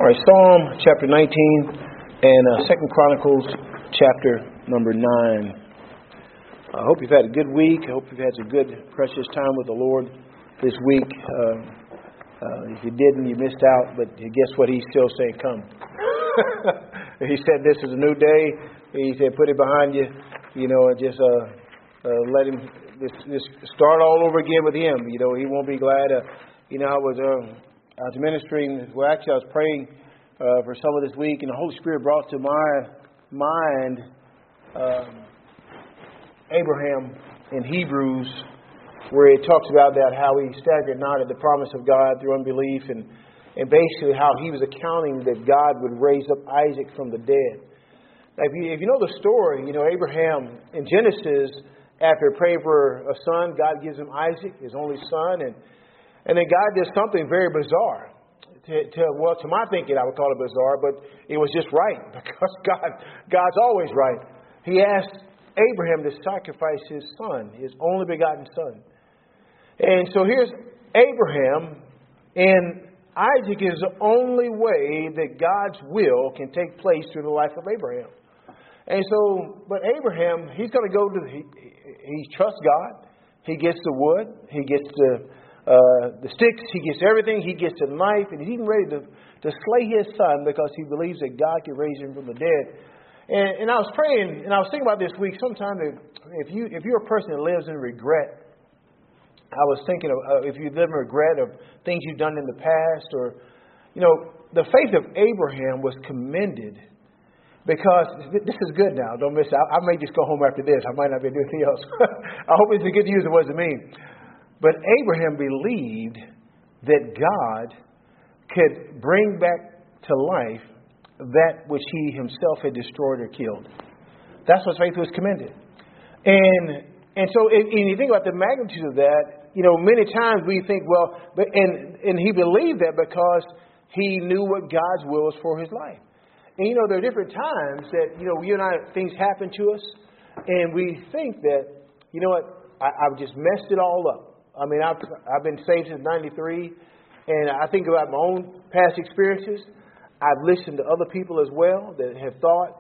All right, Psalm chapter 19 and 2 Chronicles chapter number 9. I hope you've had a good week. I hope you've had some good, precious time with the Lord this week. If you didn't, you missed out, but guess what? He's still saying, come. He said, this is a new day. He said, put it behind you, and just let him just start all over again with him. He won't be glad. I was ministering, well, actually I was praying for some of this week, and the Holy Spirit brought to my mind Abraham in Hebrews, where it talks about that, how he staggered not at the promise of God through unbelief, and basically how he was accounting that God would raise up Isaac from the dead. Now, if you know the story, Abraham in Genesis, after praying for a son, God gives him Isaac, his only son, and then God did something very bizarre. To my thinking, I would call it bizarre, but it was just right, because God's always right. He asked Abraham to sacrifice his son, his only begotten son. And so here's Abraham, and Isaac is the only way that God's will can take place through the life of Abraham. And so, but Abraham, he's going to go he trusts God. He gets the wood. He gets the sticks. He gets everything. He gets the knife. And he's even ready to slay his son because he believes that God can raise him from the dead. And I was praying, and I was thinking about this week. Sometimes if you're a person that lives in regret, I was thinking of if you live in regret of things you've done in the past, or, the faith of Abraham was commended. Because this is good now. Don't miss out. I may just go home after this. I might not be doing anything else. I hope it's a good use of what it means. But Abraham believed that God could bring back to life that which he himself had destroyed or killed. That's what faith was commended. And so if you think about the magnitude of that, many times we think, and he believed that because he knew what God's will was for his life. And, there are different times that, you and I, things happen to us, and we think that, I've just messed it all up. I mean, I've been saved since 93, and I think about my own past experiences. I've listened to other people as well that have thought,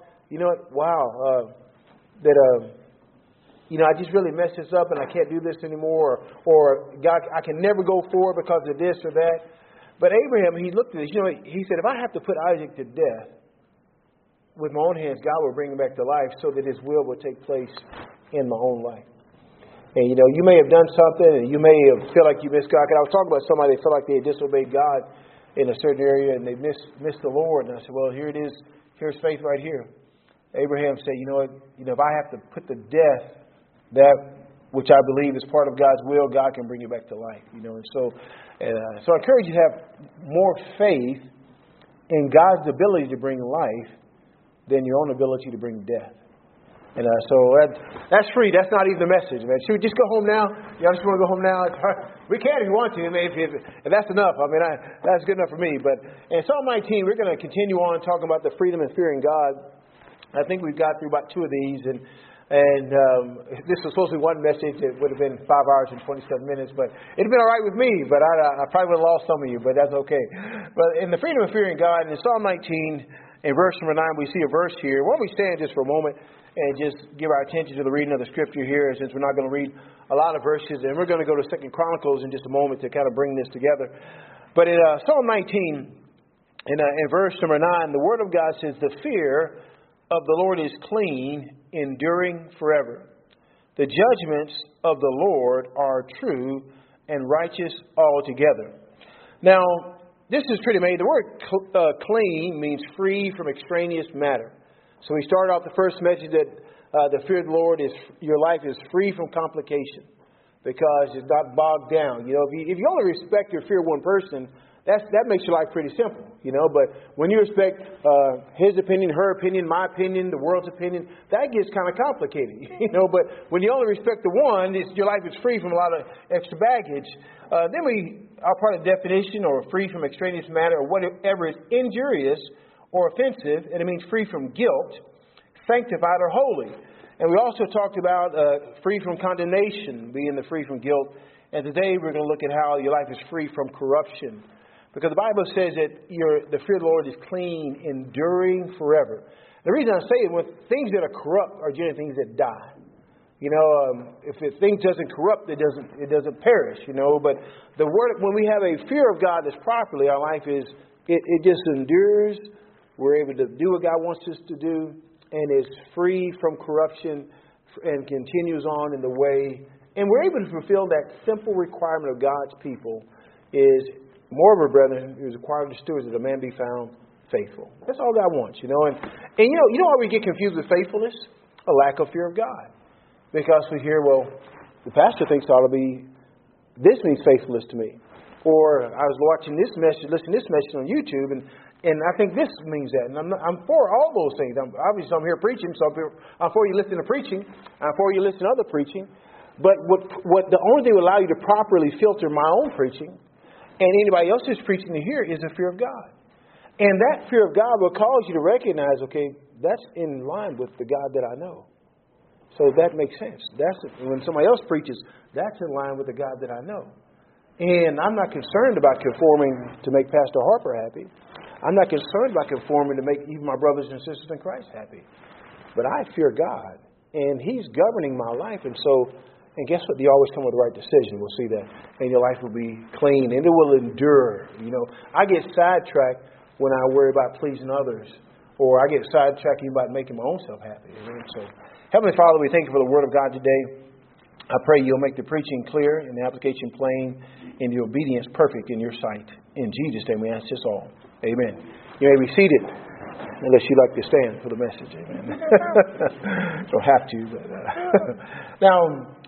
I just really messed this up, and I can't do this anymore, or God, I can never go forward because of this or that. But Abraham, he looked at this, he said, if I have to put Isaac to death, with my own hands, God will bring him back to life so that his will take place in my own life. And, you may have done something, and you may have felt like you missed God. I was talking about somebody that felt like they had disobeyed God in a certain area, and they missed the Lord. And I said, well, here it is. Here's faith right here. Abraham said, if I have to put to death that which I believe is part of God's will, God can bring you back to life. So I encourage you to have more faith in God's ability to bring life than your own ability to bring death. And so that's free. That's not even the message, man. Should we just go home now? Y'all just want to go home now? We can if you want to. If that's enough. That's good enough for me. But in Psalm 19, we're going to continue on talking about the freedom and fearing God. I think we've got through about two of these. And this was supposed to be one message. It would have been 5 hours and 27 minutes. But it'd been all right with me. But I probably would have lost some of you. But that's okay. But in the freedom and fearing God, in Psalm 19, in verse number 9, we see a verse here. Why don't we stand just for a moment and just give our attention to the reading of the scripture here, since we're not going to read a lot of verses. And we're going to go to 2 Chronicles in just a moment to kind of bring this together. But in Psalm 19, in verse number 9, the Word of God says, the fear of the Lord is clean, enduring forever. The judgments of the Lord are true and righteous altogether. Now, this is pretty amazing. The word clean means free from extraneous matter. So we started off the first message that the fear of the Lord is, your life is free from complication because it's not bogged down. If you only respect or fear one person, that makes your life pretty simple. But when you respect his opinion, her opinion, my opinion, the world's opinion, that gets kind of complicated. But when you only respect the one, your life is free from a lot of extra baggage. Then our part of the definition, or free from extraneous matter, or whatever is injurious or offensive, and it means free from guilt, sanctified or holy. And we also talked about free from condemnation, being the free from guilt. And today we're going to look at how your life is free from corruption. Because the Bible says that the fear of the Lord is clean, enduring forever. The reason I say it, when things that are corrupt are generally things that die. If a thing doesn't corrupt, it doesn't perish. But the word, when we have a fear of God that's properly, our life it just endures. We're able to do what God wants us to do, and is free from corruption, and continues on in the way. And we're able to fulfill that simple requirement of God's people: is, moreover, brethren, it is required of the stewards that a man be found faithful. That's all God wants, And you know why we get confused with faithfulness? A lack of fear of God. Because we hear, well, the pastor thinks it ought to be, this means faithfulness to me. Or I was watching this message, listening to this message on YouTube, and I think this means that. And I'm for all those things. Obviously, I'm here preaching, so I'm for you listening to preaching. I'm for you listening to other preaching. But what the only thing that will allow you to properly filter my own preaching and anybody else's preaching to hear is the fear of God. And that fear of God will cause you to recognize, okay, that's in line with the God that I know. So that makes sense. When somebody else preaches, that's in line with the God that I know. And I'm not concerned about conforming to make Pastor Harper happy. I'm not concerned about conforming to make even my brothers and sisters in Christ happy. But I fear God, and He's governing my life. And guess what? You always come with the right decision. We'll see that. And your life will be clean, and it will endure. I get sidetracked when I worry about pleasing others, or I get sidetracked about making my own self happy. Amen? So, Heavenly Father, we thank you for the Word of God today. I pray you'll make the preaching clear and the application plain and the obedience perfect in your sight. In Jesus' name we ask this all. Amen. You may be seated, unless you'd like to stand for the message. Amen. Don't have to. But, now,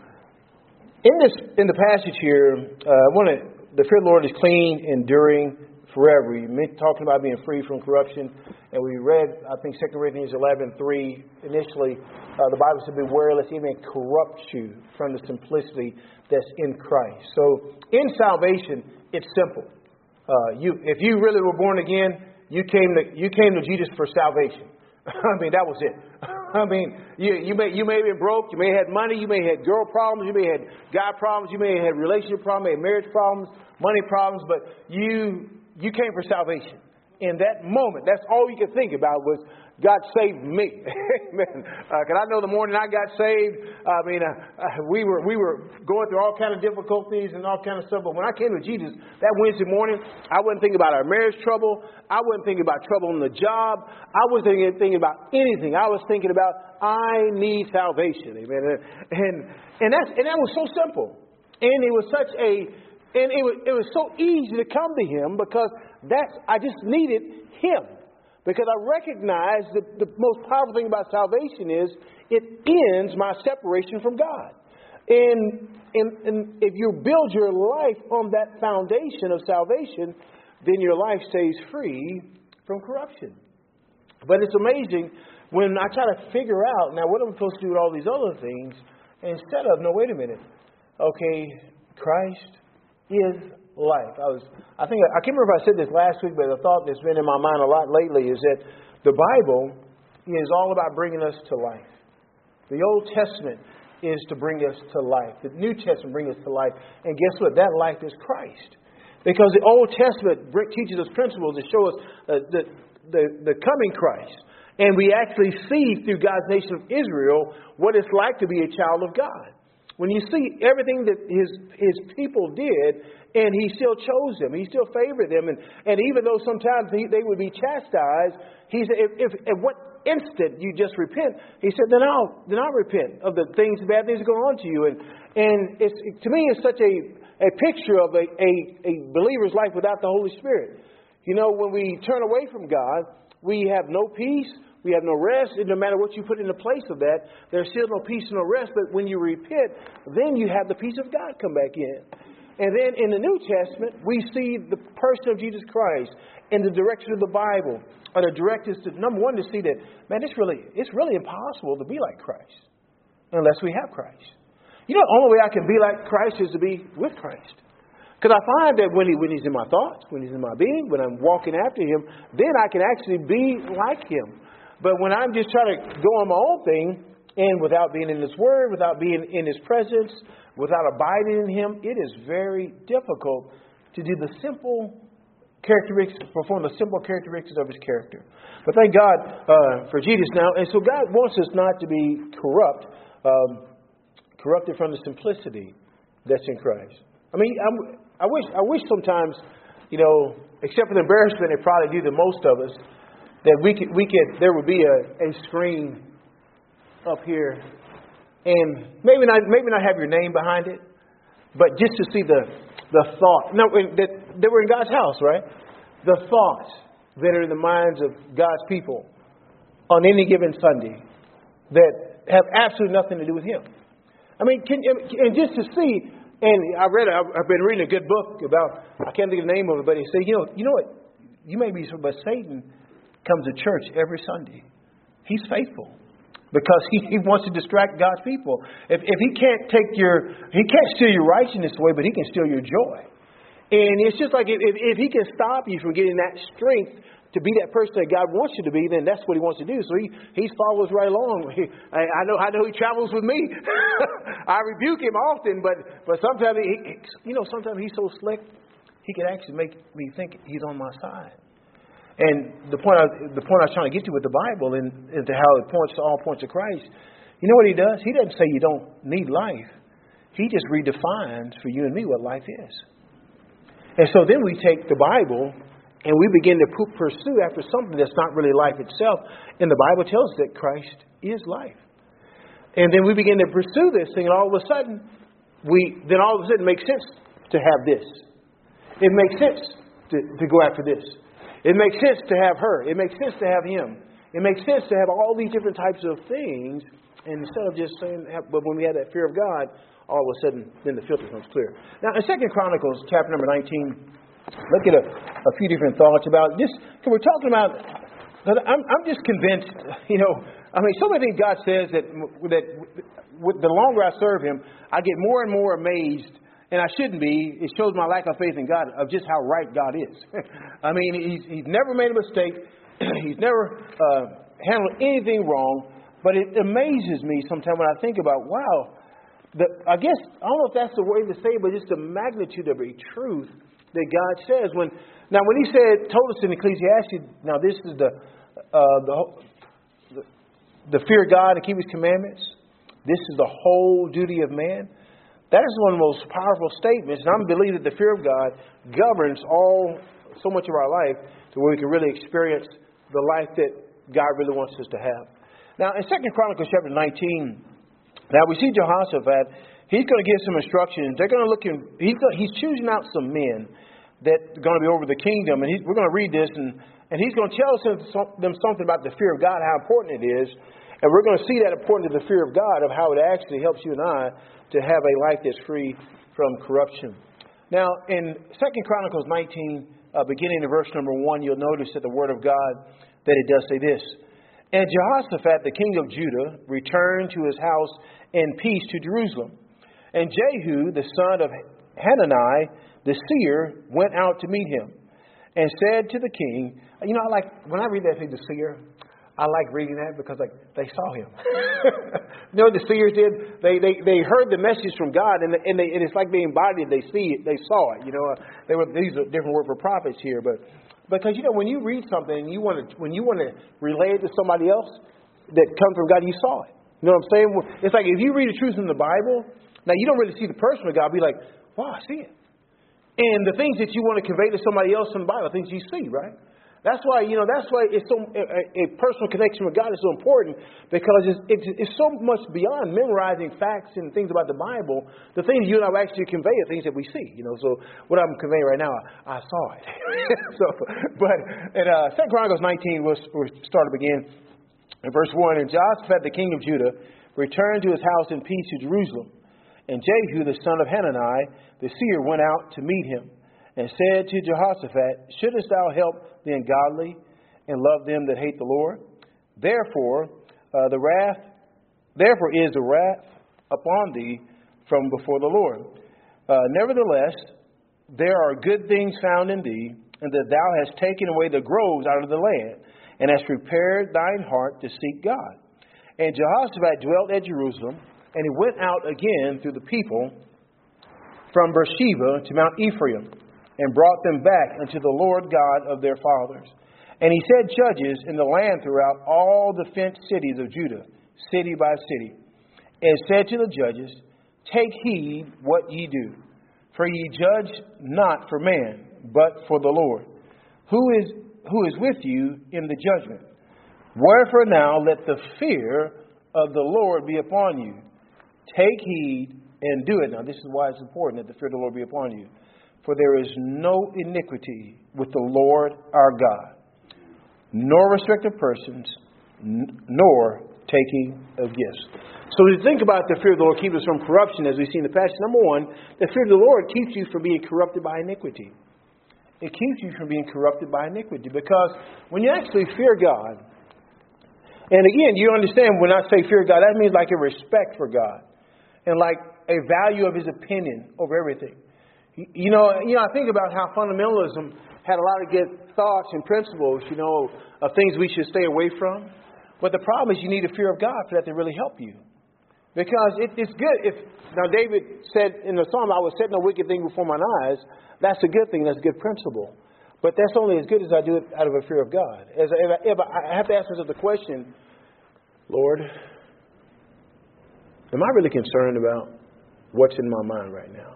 in the passage here, the fear of the Lord is clean, enduring forever. We're talking about being free from corruption. And we read, I think, 2 Corinthians 11:3 initially. The Bible said, beware lest any man corrupt you from the simplicity that's in Christ. So in salvation, it's simple. If you really were born again, you came to Jesus for salvation. That was it. You may have been broke, you may have had money, you may have had girl problems, you may have had guy problems, you may have had relationship problems, you may have marriage problems, money problems, but you came for salvation. In that moment, that's all you could think about was, God saved me. Amen. Because I know the morning I got saved, we were going through all kind of difficulties and all kind of stuff. But when I came to Jesus that Wednesday morning, I wasn't thinking about our marriage trouble. I wasn't thinking about trouble on the job. I wasn't thinking about anything. I was thinking about, I need salvation. Amen. And that was so simple. And it was it was so easy to come to Him because I just needed Him. Because I recognize that the most powerful thing about salvation is it ends my separation from God. And if you build your life on that foundation of salvation, then your life stays free from corruption. But it's amazing when I try to figure out, now what am I supposed to do with all these other things? Instead of, no, wait a minute. Okay, Christ is life. I can't remember if I said this last week, but the thought that's been in my mind a lot lately is that the Bible is all about bringing us to life. The Old Testament is to bring us to life. The New Testament brings us to life. And guess what? That life is Christ. Because the Old Testament teaches us principles that show us the coming Christ. And we actually see through God's nation of Israel what it's like to be a child of God. When you see everything that his people did, and He still chose them, He still favored them, and even though sometimes they would be chastised, He said, if at what instant you just repent, He said, then I'll repent of the bad things that go on to you. And to me, it's such a picture of a believer's life without the Holy Spirit. When we turn away from God, we have no peace. We have no rest, and no matter what you put in the place of that, there's still no peace and no rest. But when you repent, then you have the peace of God come back in. And then in the New Testament, we see the person of Jesus Christ and the direction of the Bible are the directives to, number one, to see that, man, it's really impossible to be like Christ unless we have Christ. The only way I can be like Christ is to be with Christ. Because I find that when He's in my thoughts, when He's in my being, when I'm walking after Him, then I can actually be like Him. But when I'm just trying to go on my own thing, and without being in His Word, without being in His presence, without abiding in Him, it is very difficult to do the simple perform the simple characteristics of His character. But thank God for Jesus now. And so God wants us not to be corrupted from the simplicity that's in Christ. I mean, I wish sometimes, except for the embarrassment they probably do to most of us, that there would be a screen up here, and maybe not have your name behind it, but just to see the thought. No, that we're in God's house, right? The thoughts that are in the minds of God's people on any given Sunday that have absolutely nothing to do with Him. I mean, and just to see, and I've been reading a good book about, I can't think of the name of it, but he said, you know what? You may be, but Satan comes to church every Sunday. He's faithful because he wants to distract God's people. If he can't he can't steal your righteousness away, but he can steal your joy. And it's just like if he can stop you from getting that strength to be that person that God wants you to be, then that's what He wants to do. So he follows right along. I know He travels with me. I rebuke him often, but sometimes sometimes he's so slick, he can actually make me think he's on my side. And the point I was trying to get to with the Bible and to how it all points to Christ. You know what He does? He doesn't say you don't need life. He just redefines for you and me what life is. And so then we take the Bible and we begin to pursue after something that's not really life itself. And the Bible tells us that Christ is life. And then we begin to pursue this thing, and all of a sudden it makes sense to have this. It makes sense to go after this. It makes sense to have her. It makes sense to have him. It makes sense to have all these different types of things. And instead of just saying, but when we have that fear of God, all of a sudden, then the filter comes clear. Now, in 2 Chronicles, chapter number 19, look at a few different thoughts about this. Because we're talking about, I'm just convinced, so many things God says that the longer I serve Him, I get more and more amazed, and I shouldn't be. It shows my lack of faith in God of just how right God is. I mean, He's never made a mistake. He's never handled anything wrong. But it amazes me sometimes when I think about, wow, I guess, I don't know if that's the way to say it, but just the magnitude of a truth that God says. When He told us in Ecclesiastes, now this is the fear of God and keep His commandments. This is the whole duty of man. That is one of the most powerful statements. And I believe that the fear of God governs so much of our life to where we can really experience the life that God really wants us to have. Now, in 2 Chronicles chapter 19, now we see Jehoshaphat. He's going to give some instructions. They're going to look he's choosing out some men that are going to be over the kingdom. And we're going to read this, and he's going to tell them something about the fear of God, how important it is. And we're going to see that importance of the fear of God, of how it actually helps you and I to have a life that's free from corruption. Now, in 2 Chronicles 19, beginning in verse number 1, you'll notice that the Word of God, that it does say this. And Jehoshaphat, the king of Judah, returned to his house in peace to Jerusalem. And Jehu, the son of Hanani, the seer, went out to meet him and said to the king, when I read that thing, the seer, I like reading that because they saw him. You know what the seers did? They heard the message from God, and it's like they embodied it. They saw it. These are different word for prophets here, but because when you read something and when you want to relay it to somebody else that comes from God, you saw it. You know what I'm saying? It's like if you read the truth in the Bible, now you don't really see the person of God. Be like, wow, I see it. And the things that you want to convey to somebody else in the Bible, things you see, right? That's why it's so a personal connection with God is so important, because it's so much beyond memorizing facts and things about the Bible. The things you and I actually convey are things that we see. So what I'm conveying right now, I saw it. But in 2 Chronicles 19, we'll start to begin in verse 1. And Jehoshaphat, the king of Judah, returned to his house in peace to Jerusalem. And Jehu, the son of Hanani, the seer, went out to meet him and said to Jehoshaphat, shouldest thou help the ungodly and love them that hate the Lord? Therefore is the wrath upon thee from before the Lord. Nevertheless, there are good things found in thee, and that thou hast taken away the groves out of the land, and hast prepared thine heart to seek God. And Jehoshaphat dwelt at Jerusalem, and he went out again through the people from Beersheba to Mount Ephraim, and brought them back unto the Lord God of their fathers. And he set judges in the land throughout all the fenced cities of Judah, city by city, and said to the judges, Take heed what ye do, for ye judge not for man, but for the Lord, who is with you in the judgment. Wherefore now let the fear of the Lord be upon you. Take heed and do it. Now this is why it's important that the fear of the Lord be upon you. For there is no iniquity with the Lord our God, nor respect of persons, nor taking of gifts. So to think about the fear of the Lord keeps us from corruption, as we see in the passage. Number one, the fear of the Lord keeps you from being corrupted by iniquity. It keeps you from being corrupted by iniquity. Because when you actually fear God, and again, you understand when I say fear God, that means like a respect for God. And like a value of His opinion over everything. You know, I think about how fundamentalism had a lot of good thoughts and principles, of things we should stay away from. But the problem is you need a fear of God for that to really help you. Because it's good. Now David said in the psalm, I will set no wicked thing before mine eyes. That's a good thing. That's a good principle. But that's only as good as I do it out of a fear of God. If I have to ask myself the question, Lord, am I really concerned about what's in my mind right now?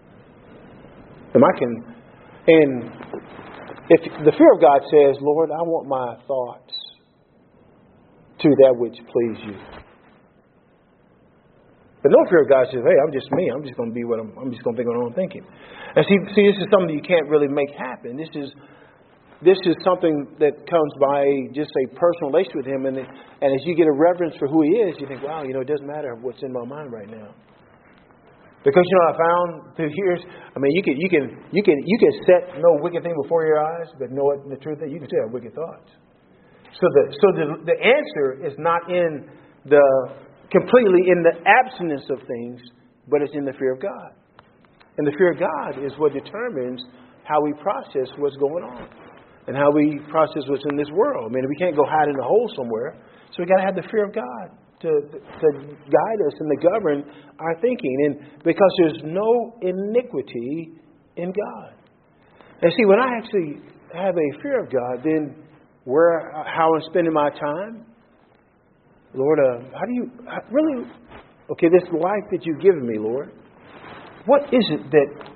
And if the fear of God says, Lord, I want my thoughts to that which please you. But no fear of God says, hey, I'm just me. I'm just going to be I'm just going to think what I'm thinking. And see, this is something you can't really make happen. This is something that comes by just a personal relationship with Him. And as you get a reverence for who He is, you think, wow, it doesn't matter what's in my mind right now. Because I found through years, you can set no wicked thing before your eyes, but know what the truth is, you can still have wicked thoughts. So the answer is not completely in the absence of things, but it's in the fear of God. And the fear of God is what determines how we process what's going on and how we process what's in this world. We can't go hide in a hole somewhere. So we got to have the fear of God to guide us and to govern our thinking. And because there's no iniquity in God. And see, when I actually have a fear of God, then how I'm spending my time, Lord, this life that you've given me, Lord, what is it that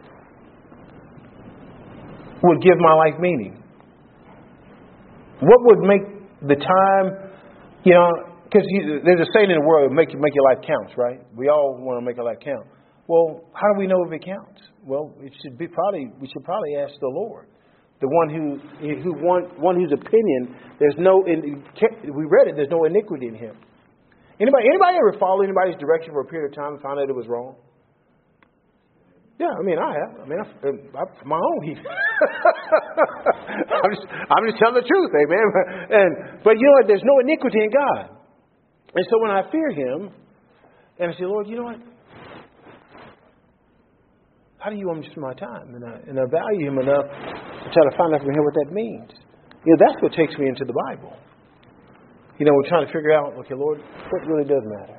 would give my life meaning? What would make the time, because there's a saying in the world, make your life counts, right? We all want to make our life count. Well, how do we know if it counts? Well, we should probably ask the Lord, the one whose opinion there's no. We read it. There's no iniquity in Him. Anybody ever follow anybody's direction for a period of time and found out it was wrong? Yeah, I have. My own. I'm just telling the truth, amen. But you know what? There's no iniquity in God. And so when I fear Him, and I say, Lord, you know what? How do you want me to spend my time? And I value Him enough to try to find out from Him what that means. That's what takes me into the Bible. We're trying to figure out, okay, Lord, what really does matter?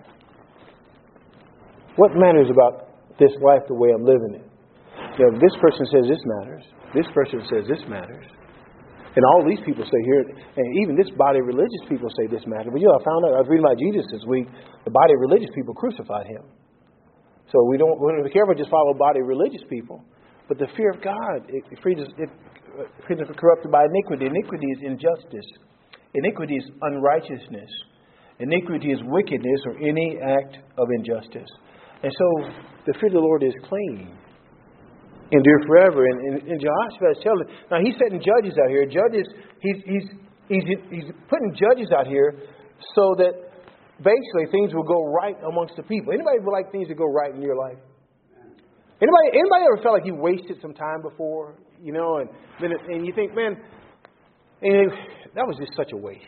What matters about this life the way I'm living it? This person says this matters. This person says this matters. And all these people say here, and even this body of religious people say this matters. But I found out, I was reading about Jesus this week, the body of religious people crucified Him. So we don't be careful just follow body of religious people. But the fear of God, it frees us from corrupted by iniquity. Iniquity is injustice. Iniquity is unrighteousness. Iniquity is wickedness or any act of injustice. And so the fear of the Lord is clean. Endure forever. And Jehoshaphat is telling. Now he's setting judges out here. Judges. He's putting judges out here so that basically things will go right amongst the people. Anybody would like things to go right in your life? Anybody ever felt like you wasted some time before? And you think, man, that was just such a waste.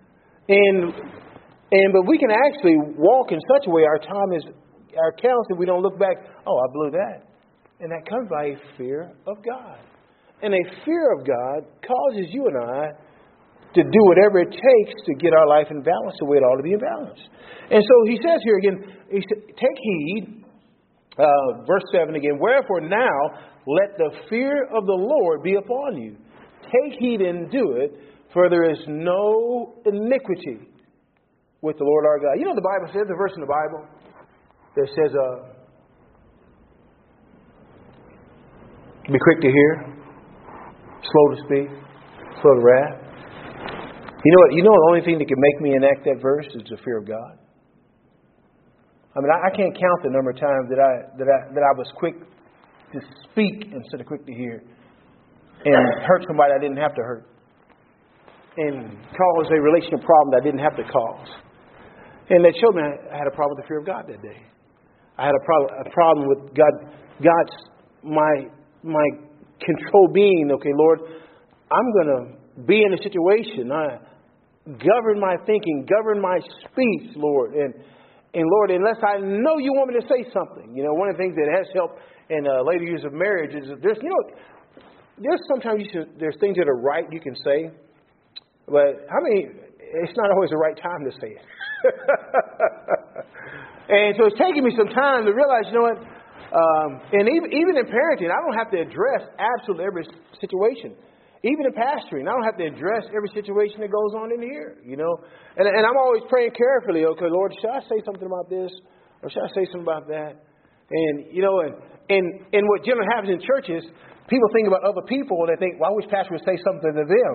But we can actually walk in such a way our counts, and we don't look back, oh, I blew that. And that comes by a fear of God. And a fear of God causes you and I to do whatever it takes to get our life in balance the way it ought to be in balance. And so he says here again, he said, take heed Verse 7 again. Wherefore now let the fear of the Lord be upon you. Take heed and do it, for there is no iniquity with the Lord our God. You know the Bible says, the verse in the Bible that says, be quick to hear, slow to speak, slow to wrath. You know what? You know the only thing that can make me enact that verse is the fear of God. I mean, I can't count the number of times that I was quick to speak instead of quick to hear, and hurt somebody I didn't have to hurt, and cause a relational problem that I didn't have to cause. And that showed me I had a problem with the fear of God that day. I had a problem with God's my control being. Okay, Lord, I'm going to be in a situation. I govern my thinking, govern my speech, Lord, and Lord, unless I know you want me to say something. You know, one of the things that has helped in later years of marriage is that there's sometimes there's things that are right you can say, but it's not always the right time to say it. And so it's taken me some time to realize, you know what, and even in parenting, I don't have to address absolutely every situation. Even in pastoring, I don't have to address every situation that goes on in here, you know. And I'm always praying carefully, okay, Lord, should I say something about this? Or should I say something about that? And, you know, and what generally happens in churches, people think about other people and they think, well, I wish pastor would say something to them.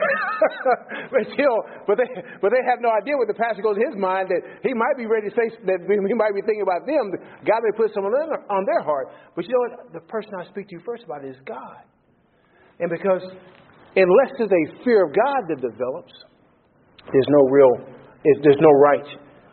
but they have no idea what the pastor goes in his mind, that he might be ready to say, that he might be thinking about them. God may put someone on their heart. But you know what? The person I speak to you first about is God. And because unless there's a fear of God that develops, there's no right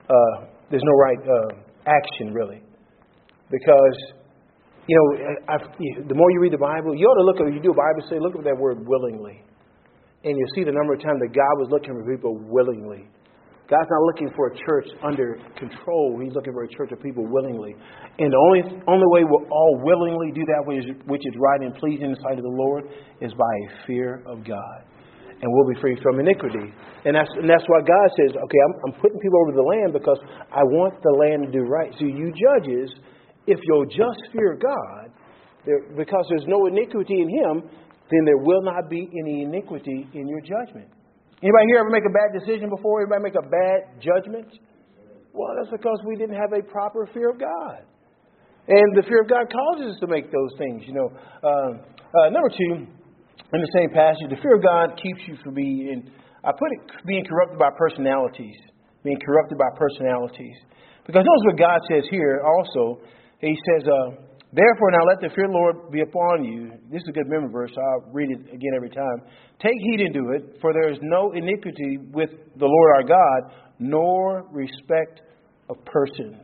action really. Because you know, the more you read the Bible, you ought to you do a Bible study, look at that word willingly, and you'll see the number of times that God was looking for people willingly. God's not looking for a church under control. He's looking for a church of people willingly. And the only way we'll all willingly do that which is right and pleasing in the sight of the Lord is by a fear of God. And we'll be free from iniquity. And that's why God says, okay, I'm putting people over the land because I want the land to do right. So you judges, if you'll just fear God, because there's no iniquity in Him, then there will not be any iniquity in your judgment. Anybody here ever make a bad decision before? Anybody make a bad judgment? Well, that's because we didn't have a proper fear of God. And the fear of God causes us to make those things, you know. Number two, in the same passage, the fear of God keeps you from being corrupted by personalities. Being corrupted by personalities. Because notice what God says here also. He says, therefore, now let the fear of the Lord be upon you. This is a good memory verse. So I'll read it again every time. Take heed and do it, for there is no iniquity with the Lord our God, nor respect of persons.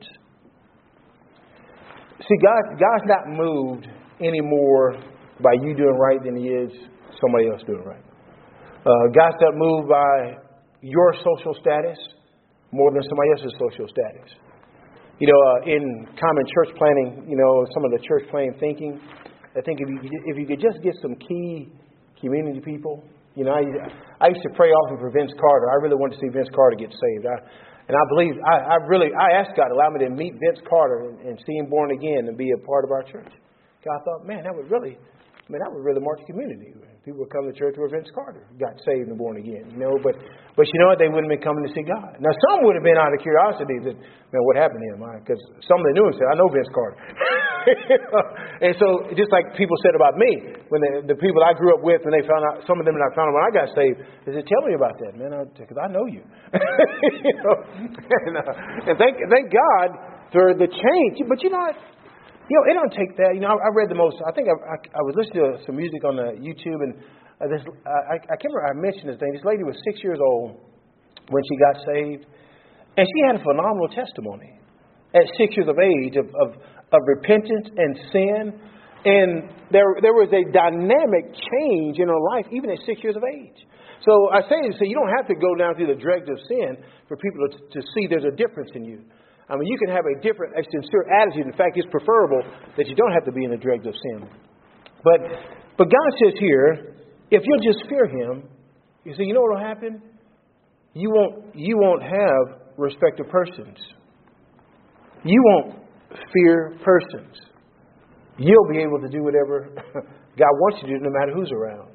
See, God's not moved any more by you doing right than He is somebody else doing right. God's not moved by your social status more than somebody else's social status. You know, in common church planning, you know, some of the church planning thinking, I think if you could just get some key community people, you know, I used to pray often for Vince Carter. I really wanted to see Vince Carter get saved. I asked God to allow me to meet Vince Carter and see him born again and be a part of our church. God thought, that would really mark the community. People would come to church where Vince Carter got saved and born again, you know. But you know what? They wouldn't have been coming to see God. Now, some would have been out of curiosity that, what happened to him? Because some that knew him said, I know Vince Carter. And so, just like people said about me, when the people I grew up with, when they found out, some of them that I found out when I got saved, they said, tell me about that, man, because I know you. You know? And thank God for the change. But you know what? You know, it don't take that. You know, I read the most. I think I was listening to some music on the YouTube, and I can't remember. I mentioned this thing. This lady was 6 years old when she got saved, and she had a phenomenal testimony at 6 years of age of repentance and sin, and there was a dynamic change in her life even at 6 years of age. So I say you don't have to go down through the dregs of sin for people to see there's a difference in you. I mean, you can have a sincere attitude. In fact, it's preferable that you don't have to be in the dregs of sin. But God says here, if you'll just fear Him, you see, you know what will happen? You won't have respect of persons. You won't fear persons, you'll be able to do whatever God wants you to do no matter who's around.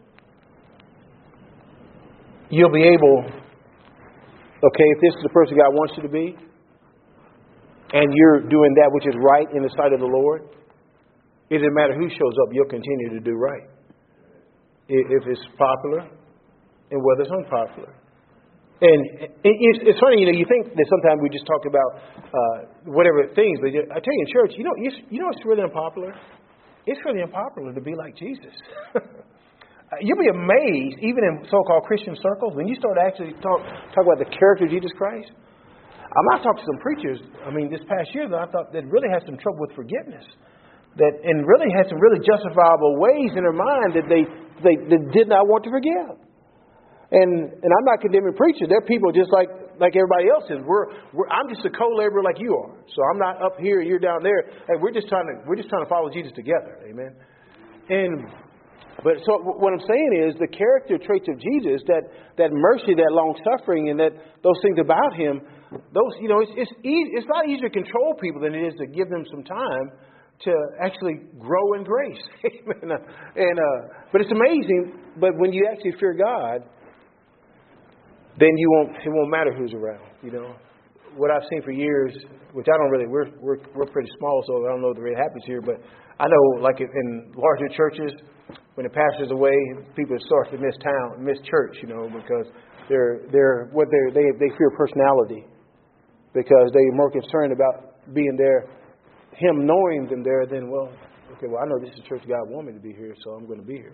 You'll be able, okay, if this is the person God wants you to be, and you're doing that which is right in the sight of the Lord, it doesn't matter who shows up, you'll continue to do right. If it's popular and whether it's unpopular. And it's funny, you think that sometimes we just talk about whatever things, but I tell you in church, you know it's really unpopular? It's really unpopular to be like Jesus. You'll be amazed, even in so-called Christian circles, when you start actually talk about the character of Jesus Christ. I've talked to some preachers, this past year that I thought that really had some trouble with forgiveness. And really had some really justifiable ways in their mind that they did not want to forgive. And I'm not condemning preachers. They're people just like everybody else is. I'm just a co-laborer like you are. So I'm not up here, you're down there. And we're just trying to follow Jesus together. Amen. But so what I'm saying is the character traits of Jesus, that mercy, that long suffering, and that those things about him, it's not easier to control people than it is to give them some time to actually grow in grace. But it's amazing. But when you actually fear God, then it won't matter who's around. What I've seen for years, which I don't really, we're pretty small, so I don't know if it really happens here, but I know like in larger churches, when the pastor's away, people start to miss church, because they fear personality, because they're more concerned about being there, him knowing them there, than I know this is the church God wants me to be here, so I'm going to be here.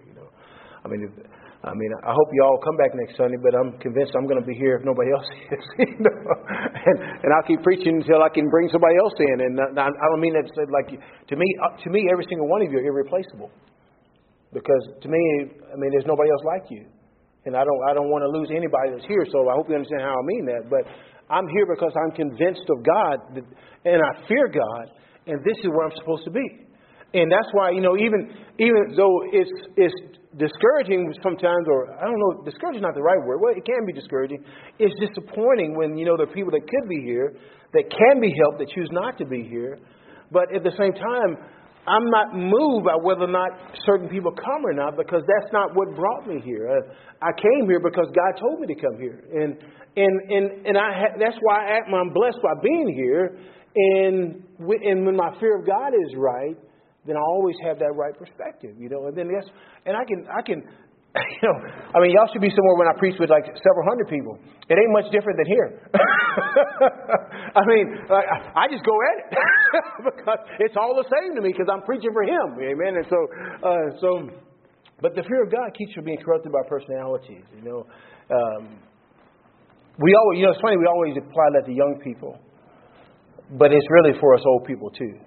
I hope you all come back next Sunday, but I'm convinced I'm going to be here if nobody else is. And I'll keep preaching until I can bring somebody else in. And I don't mean that to say to me, every single one of you are irreplaceable. Because to me, there's nobody else like you, and I don't want to lose anybody that's here. So I hope you understand how I mean that. But I'm here because I'm convinced of God, and I fear God, and this is where I'm supposed to be. And that's why, even though it's discouraging sometimes, or I don't know, discouraging is not the right word. Well, it can be discouraging. It's disappointing when, there are people that could be here, that can be helped, that choose not to be here. But at the same time, I'm not moved by whether or not certain people come or not, because that's not what brought me here. I came here because God told me to come here. And that's why I'm blessed by being here. And when my fear of God is right, then I always have that right perspective, And then I can, y'all should be somewhere when I preach with like several hundred people. It ain't much different than here. I just go at it because it's all the same to me, because I'm preaching for Him, amen. And so, but the fear of God keeps you being corrupted by personalities. We always, it's funny, we always apply that to young people, but it's really for us old people too.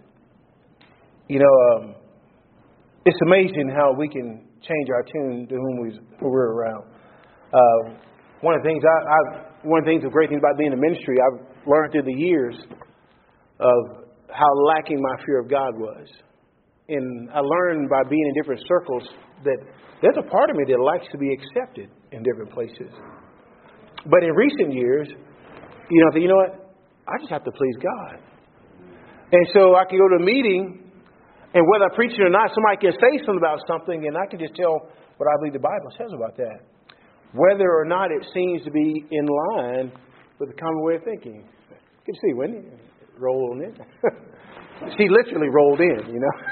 It's amazing how we can change our tune to who we're around. One of the great things about being in ministry, I've learned through the years of how lacking my fear of God was. And I learned by being in different circles that there's a part of me that likes to be accepted in different places. But in recent years, you know what? I just have to please God. And so I can go to a meeting, and whether I preach it or not, somebody can say something about something, and I can just tell what I believe the Bible says about that. Whether or not it seems to be in line with the common way of thinking. You can see, when it rolled in. She literally rolled in,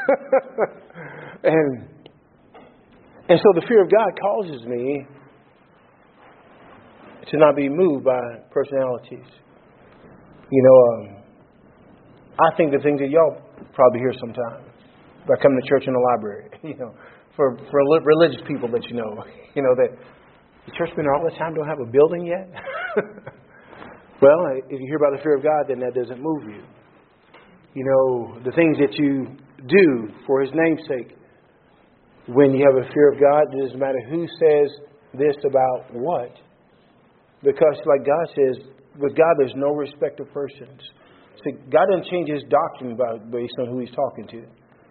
And so the fear of God causes me to not be moved by personalities. I think the things that y'all probably hear sometimes by coming to church in the library, for religious people that that the church been there all the time, don't have a building yet. Well, if you hear about the fear of God, then that doesn't move you. The things that you do for His name's sake. When you have a fear of God, it doesn't matter who says this about what. Because like God says, with God there's no respect of persons. See, God doesn't change His doctrine based on who He's talking to.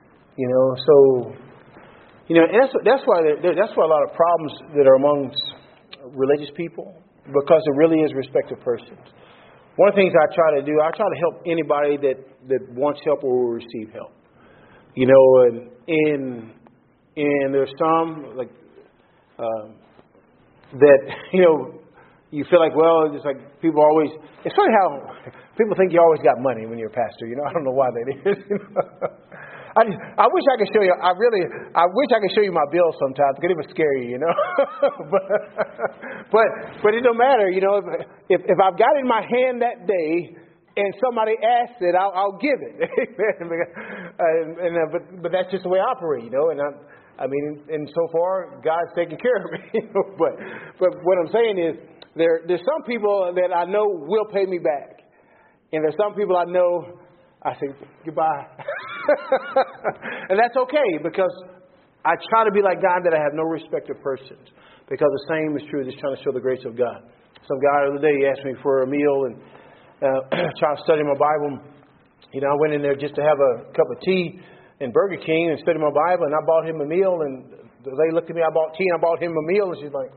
And that's why a lot of problems that are amongst religious people, because there really is respect of persons. one of the things I try to do, I try to help anybody that wants help or will receive help. You know, and there's some like that, you know, you feel like, well, it's like people always, it's funny how people think you always got money when you're a pastor. You know, I don't know why that is. You know? I wish I could show you. I wish I could show you my bill sometimes because it would scare you, you know. but it don't matter, you know. If I've got it in my hand that day and somebody asks it, I'll give it. But that's just the way I operate, you know. And so far God's taking care of me. You know? But what I'm saying is there's some people that I know will pay me back, and there's some people I know I say goodbye. And that's okay, because I try to be like God, that I have no respect of persons, because the same is true, just trying to show the grace of God. Some guy the other day, he asked me for a meal, and trying to study my Bible. You know, I went in there just to have a cup of tea in Burger King and study my Bible, and I bought him a meal, and the lady looked at me, I bought tea, and I bought him a meal, and she's like,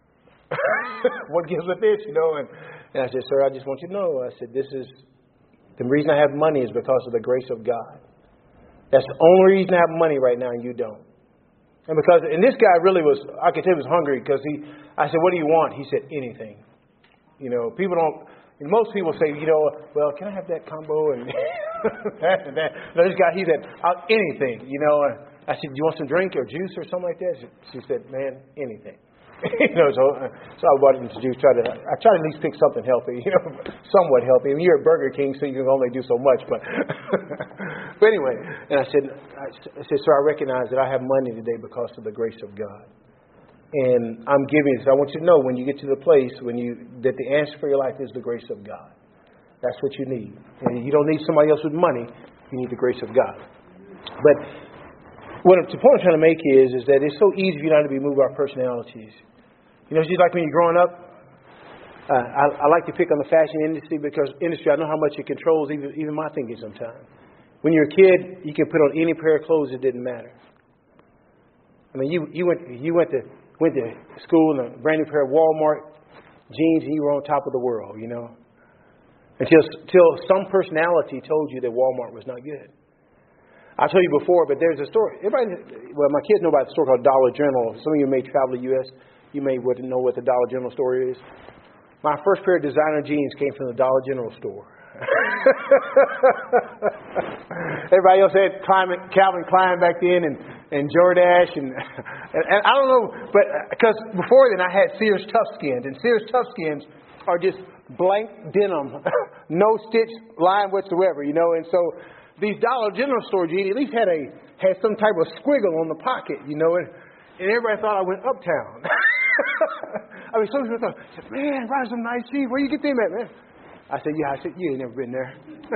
what gives with this, you know? And I said, sir, I just want you to know, I said, the reason I have money is because of the grace of God. That's the only reason I have money right now, and you don't. And this guy really was, I could tell he was hungry, because I said, what do you want? He said, anything. You know, people don't, most people say, you know, well, can I have that combo and that and that. No, this guy, he said, anything, you know. I said, do you want some drink or juice or something like that? She said, man, anything. You know, so I bought him some juice. I try to at least pick something healthy, you know, somewhat healthy. I mean, you're at Burger King, so you can only do so much. But anyway, and I said, sir, I recognize that I have money today because of the grace of God. And I'm giving this. I want you to know, when you get to the place that the answer for your life is the grace of God. That's what you need. And you don't need somebody else with money. You need the grace of God. But the point I'm trying to make is that it's so easy for you not to be moved by personalities. You know, it's just like when you're growing up. I like to pick on the fashion industry, because I know how much it controls even my thinking sometimes. When you're a kid, you can put on any pair of clothes, it didn't matter. I mean, you went to school in a brand new pair of Walmart jeans, and you were on top of the world, you know. Until some personality told you that Walmart was not good. I told you before, but there's a store. My kids know about the store called Dollar General. Some of you may travel to the U.S. You may know what the Dollar General store is. My first pair of designer jeans came from the Dollar General store. Everybody else had Calvin Klein back then, and Jordache, and I don't know, but because before then I had Sears Tough Skins, and Sears Tough Skins are just blank denim, no stitch line whatsoever, you know. And so these Dollar General store jeans at least had some type of squiggle on the pocket, you know, and everybody thought I went uptown. I mean, some people thought, man, Ron, some nice jeans. Where you get them at, man? I said, yeah. I said, you ain't never been there.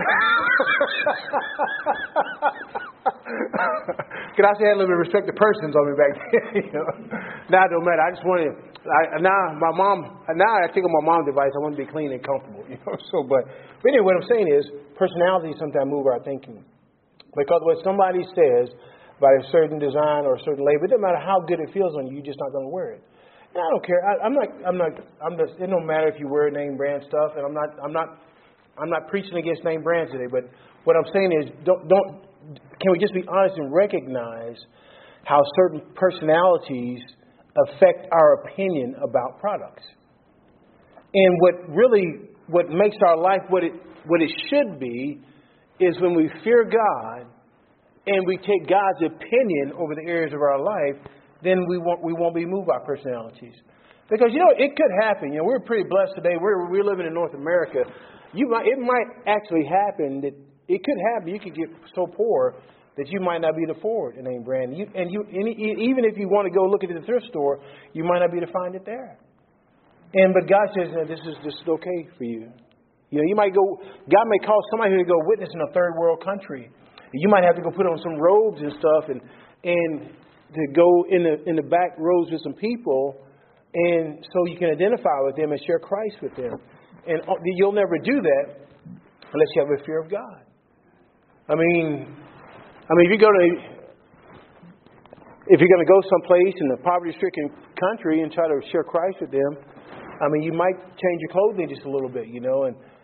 Because I said, I had a little bit of respect to persons on me back then. You know? Now it don't matter. I just wanted. Now I take on my mom's advice. I want to be clean and comfortable. You know. So, but anyway, what I'm saying is, personalities sometimes move our thinking. Because what somebody says about a certain design or a certain label, it doesn't matter how good it feels on you. You're just not going to wear it. And I don't care. It don't matter if you wear name brand stuff. And I'm not preaching against name brands today. But what I'm saying is, can we just be honest and recognize how certain personalities affect our opinion about products? And what makes our life what it should be is when we fear God and we take God's opinion over the areas of our life, then we won't be moved by personalities. Because, you know, it could happen. You know, we're pretty blessed today. We're living in North America. It might actually happen that it could happen. You could get so poor that you might not be able to afford a name brand. Even if you want to go look at the thrift store, you might not be able to find it there. But God says, this is okay for you. You know, God may call somebody to go witness in a third world country. You might have to go put on some robes and stuff and to go in the back rows with some people, and so you can identify with them and share Christ with them. And you'll never do that unless you have a fear of God. I mean, if you're going to go someplace in a poverty-stricken country and try to share Christ with them, I mean, you might change your clothing just a little bit, you know, and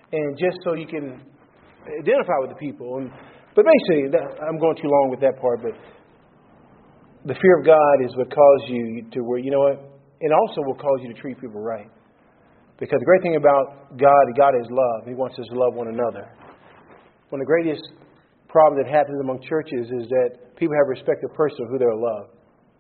and just so you can identify with the people. But basically, I'm going too long with that part, but the fear of God is what calls you to where, you know what, it also will cause you to treat people right. Because the great thing about God is love. He wants us to love one another. One of the greatest problems that happens among churches is that people have respect of person who they'll love.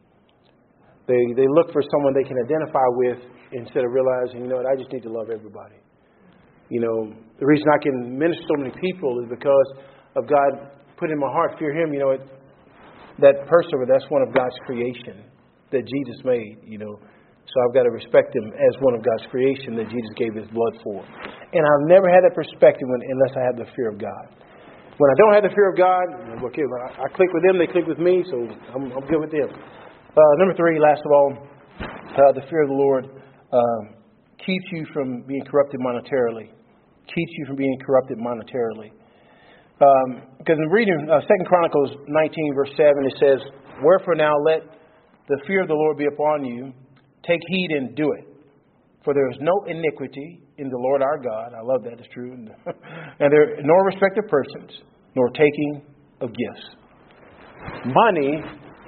They look for someone they can identify with instead of realizing, you know what, I just need to love everybody. You know, the reason I can minister to so many people is because of God put in my heart, fear Him. You know, that person, that's one of God's creation that Jesus made, you know. So I've got to respect Him as one of God's creation that Jesus gave His blood for. And I've never had that perspective unless I have the fear of God. When I don't have the fear of God, okay, I click with them, they click with me, so I'm good with them. Number 3, last of all, the fear of the Lord keeps you from being corrupted monetarily. Keeps you from being corrupted monetarily. Because in reading 2 Chronicles 19, verse 7, it says, "Wherefore now let the fear of the Lord be upon you. Take heed and do it. For there is no iniquity in the Lord our God." I love that, it's true. "And there nor respect of persons, nor taking of gifts." Money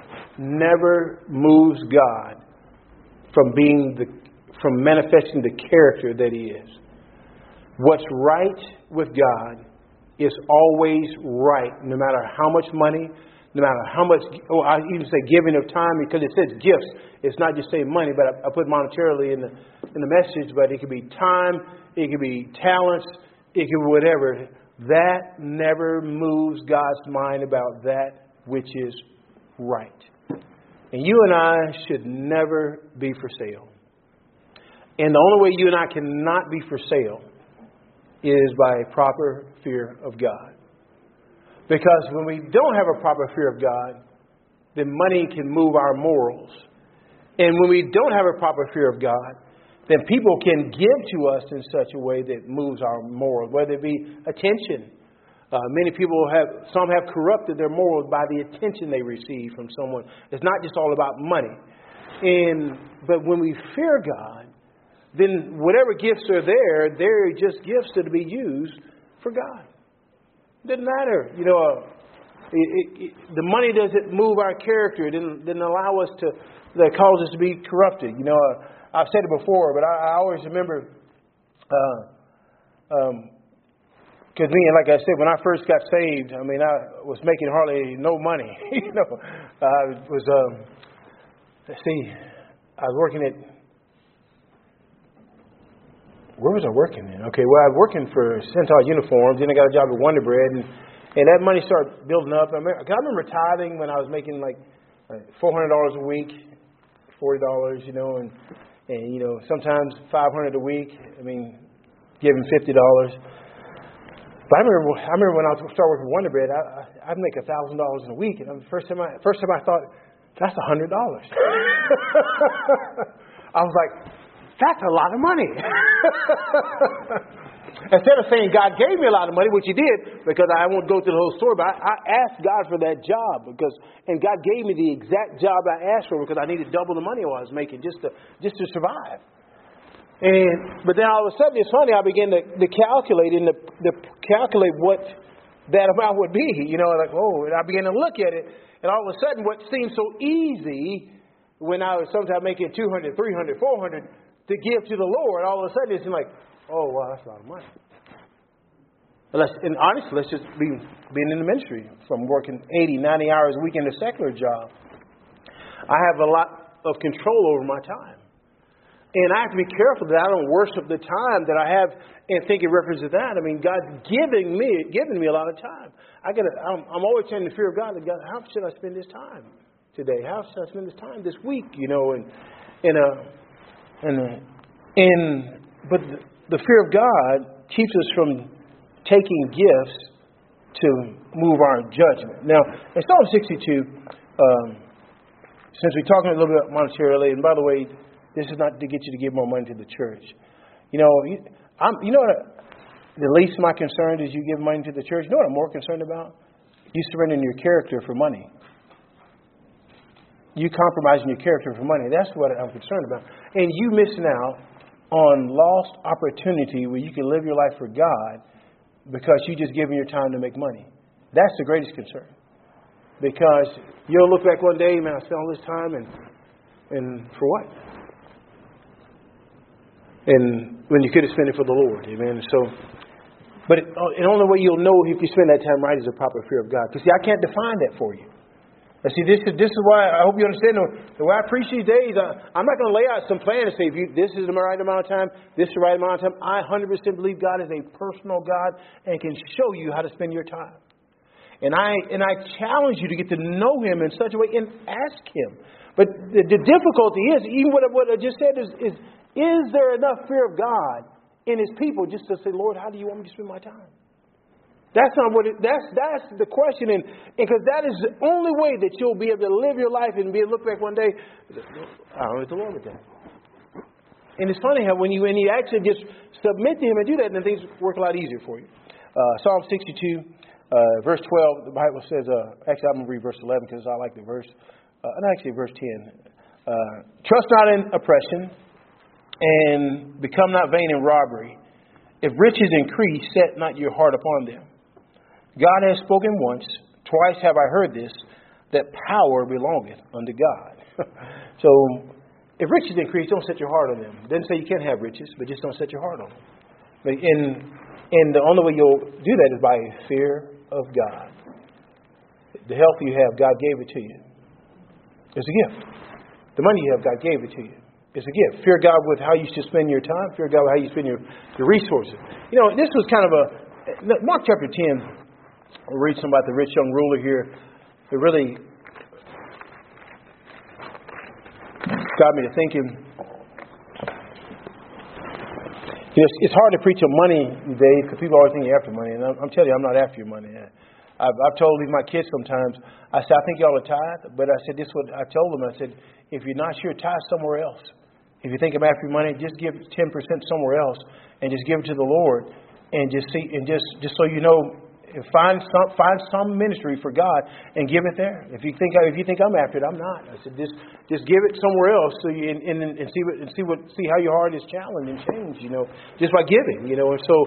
never moves God from manifesting the character that He is. What's right with God is always right, no matter how much money, no matter how much, I even say giving of time, because it says gifts. It's not just saying money, but I put monetarily in the message, but it could be time, it could be talents, it could be whatever. That never moves God's mind about that which is right. And you and I should never be for sale. And the only way you and I cannot be for sale is by a proper fear of God. Because when we don't have a proper fear of God, then money can move our morals. And when we don't have a proper fear of God, then people can give to us in such a way that moves our morals, whether it be attention. Many people some have corrupted their morals by the attention they receive from someone. It's not just all about money. But when we fear God, then whatever gifts are there, they're just gifts that to be used for God. It doesn't matter. You know, the money doesn't move our character. It didn't allow us that cause us to be corrupted. You know, I've said it before, but I always remember, because like I said, when I first got saved, I mean, I was making hardly no money. You know, I was, I was working at, where was I working then? Okay, well, I was working for Centaur Uniforms, then I got a job at Wonder Bread, and that money started building up. I remember tithing when I was making like $400 a week, $40, you know, and you know, sometimes $500 a week. I mean, giving $50. But I remember when I started working for Wonder Bread, I'd make $1,000 in a week, and the first time I thought, that's $100. I was like, that's a lot of money. Instead of saying God gave me a lot of money, which He did, because I won't go through the whole story, but I asked God for that job and God gave me the exact job I asked for because I needed double the money I was making just to survive. But then all of a sudden, it's funny, I began to calculate calculate what that amount would be. You know, like, oh, and I began to look at it, and all of a sudden, what seemed so easy when I was sometimes making $200, $300, $400 to give to the Lord, all of a sudden it's like, oh, wow, that's a lot of money. And honestly, let's just being in the ministry, from working 80, 90 hours a week in a secular job. I have a lot of control over my time. And I have to be careful that I don't worship the time that I have and think it represents that. I mean, God's giving me a lot of time. I'm always saying the fear of God. God, how should I spend this time today? How should I spend this time this week? You know, but the fear of God keeps us from taking gifts to move our judgment. Now, in Psalm 62, since we're talking a little bit monetarily, and by the way, this is not to get you to give more money to the church. You know what? The least of my concern is you give money to the church. You know what I'm more concerned about? You surrendering your character for money. You compromising your character for money. That's what I'm concerned about. And you missing out on lost opportunity where you can live your life for God because you just giving your time to make money. That's the greatest concern. Because you'll look back one day, man, I spent all this time and for what? And when you could have spent it for the Lord, amen. So, but the only way you'll know if you spend that time right is a proper fear of God. Because see, I can't define that for you. And see, this is why I hope you understand the way I preach these days. I'm not going to lay out some plan and say, this is the right amount of time, this is the right amount of time. I 100% believe God is a personal God and can show you how to spend your time. And I challenge you to get to know Him in such a way and ask Him. But the difficulty is, even what I just said, is there enough fear of God in His people just to say, Lord, how do you want me to spend my time? That's not what that's the question, and because that is the only way that you'll be able to live your life and be able to look back one day. I don't know the Lord with that. And it's funny how when you actually just submit to Him and do that, then things work a lot easier for you. Psalm 62, verse 12, the Bible says. Actually, I'm going to read verse 11 because I like the verse. Actually, verse 10. Trust not in oppression, and become not vain in robbery. If riches increase, set not your heart upon them. God has spoken once, twice have I heard this, that power belongeth unto God. So, if riches increase, don't set your heart on them. It doesn't say you can't have riches, but just don't set your heart on them. And the only way you'll do that is by fear of God. The health you have, God gave it to you. It's a gift. The money you have, God gave it to you. It's a gift. Fear God with how you should spend your time. Fear God with how you spend your resources. You know, this was kind of Mark chapter 10. We'll read something about the rich young ruler here. It really got me to thinking. It's hard to preach on money these days because people always think you're after money. And I'm telling you, I'm not after your money. I've told my kids sometimes, I said, I think you ought to tithe. But I said, this is what I told them. I said, if you're not sure, tithe somewhere else. If you think I'm after your money, just give 10% somewhere else and just give it to the Lord. And just see, and just so you know, find some ministry for God and give it there. If you think I'm after it, I'm not. I said just give it somewhere else so you and see how your heart is challenged and changed. You know, just by giving. You know, and so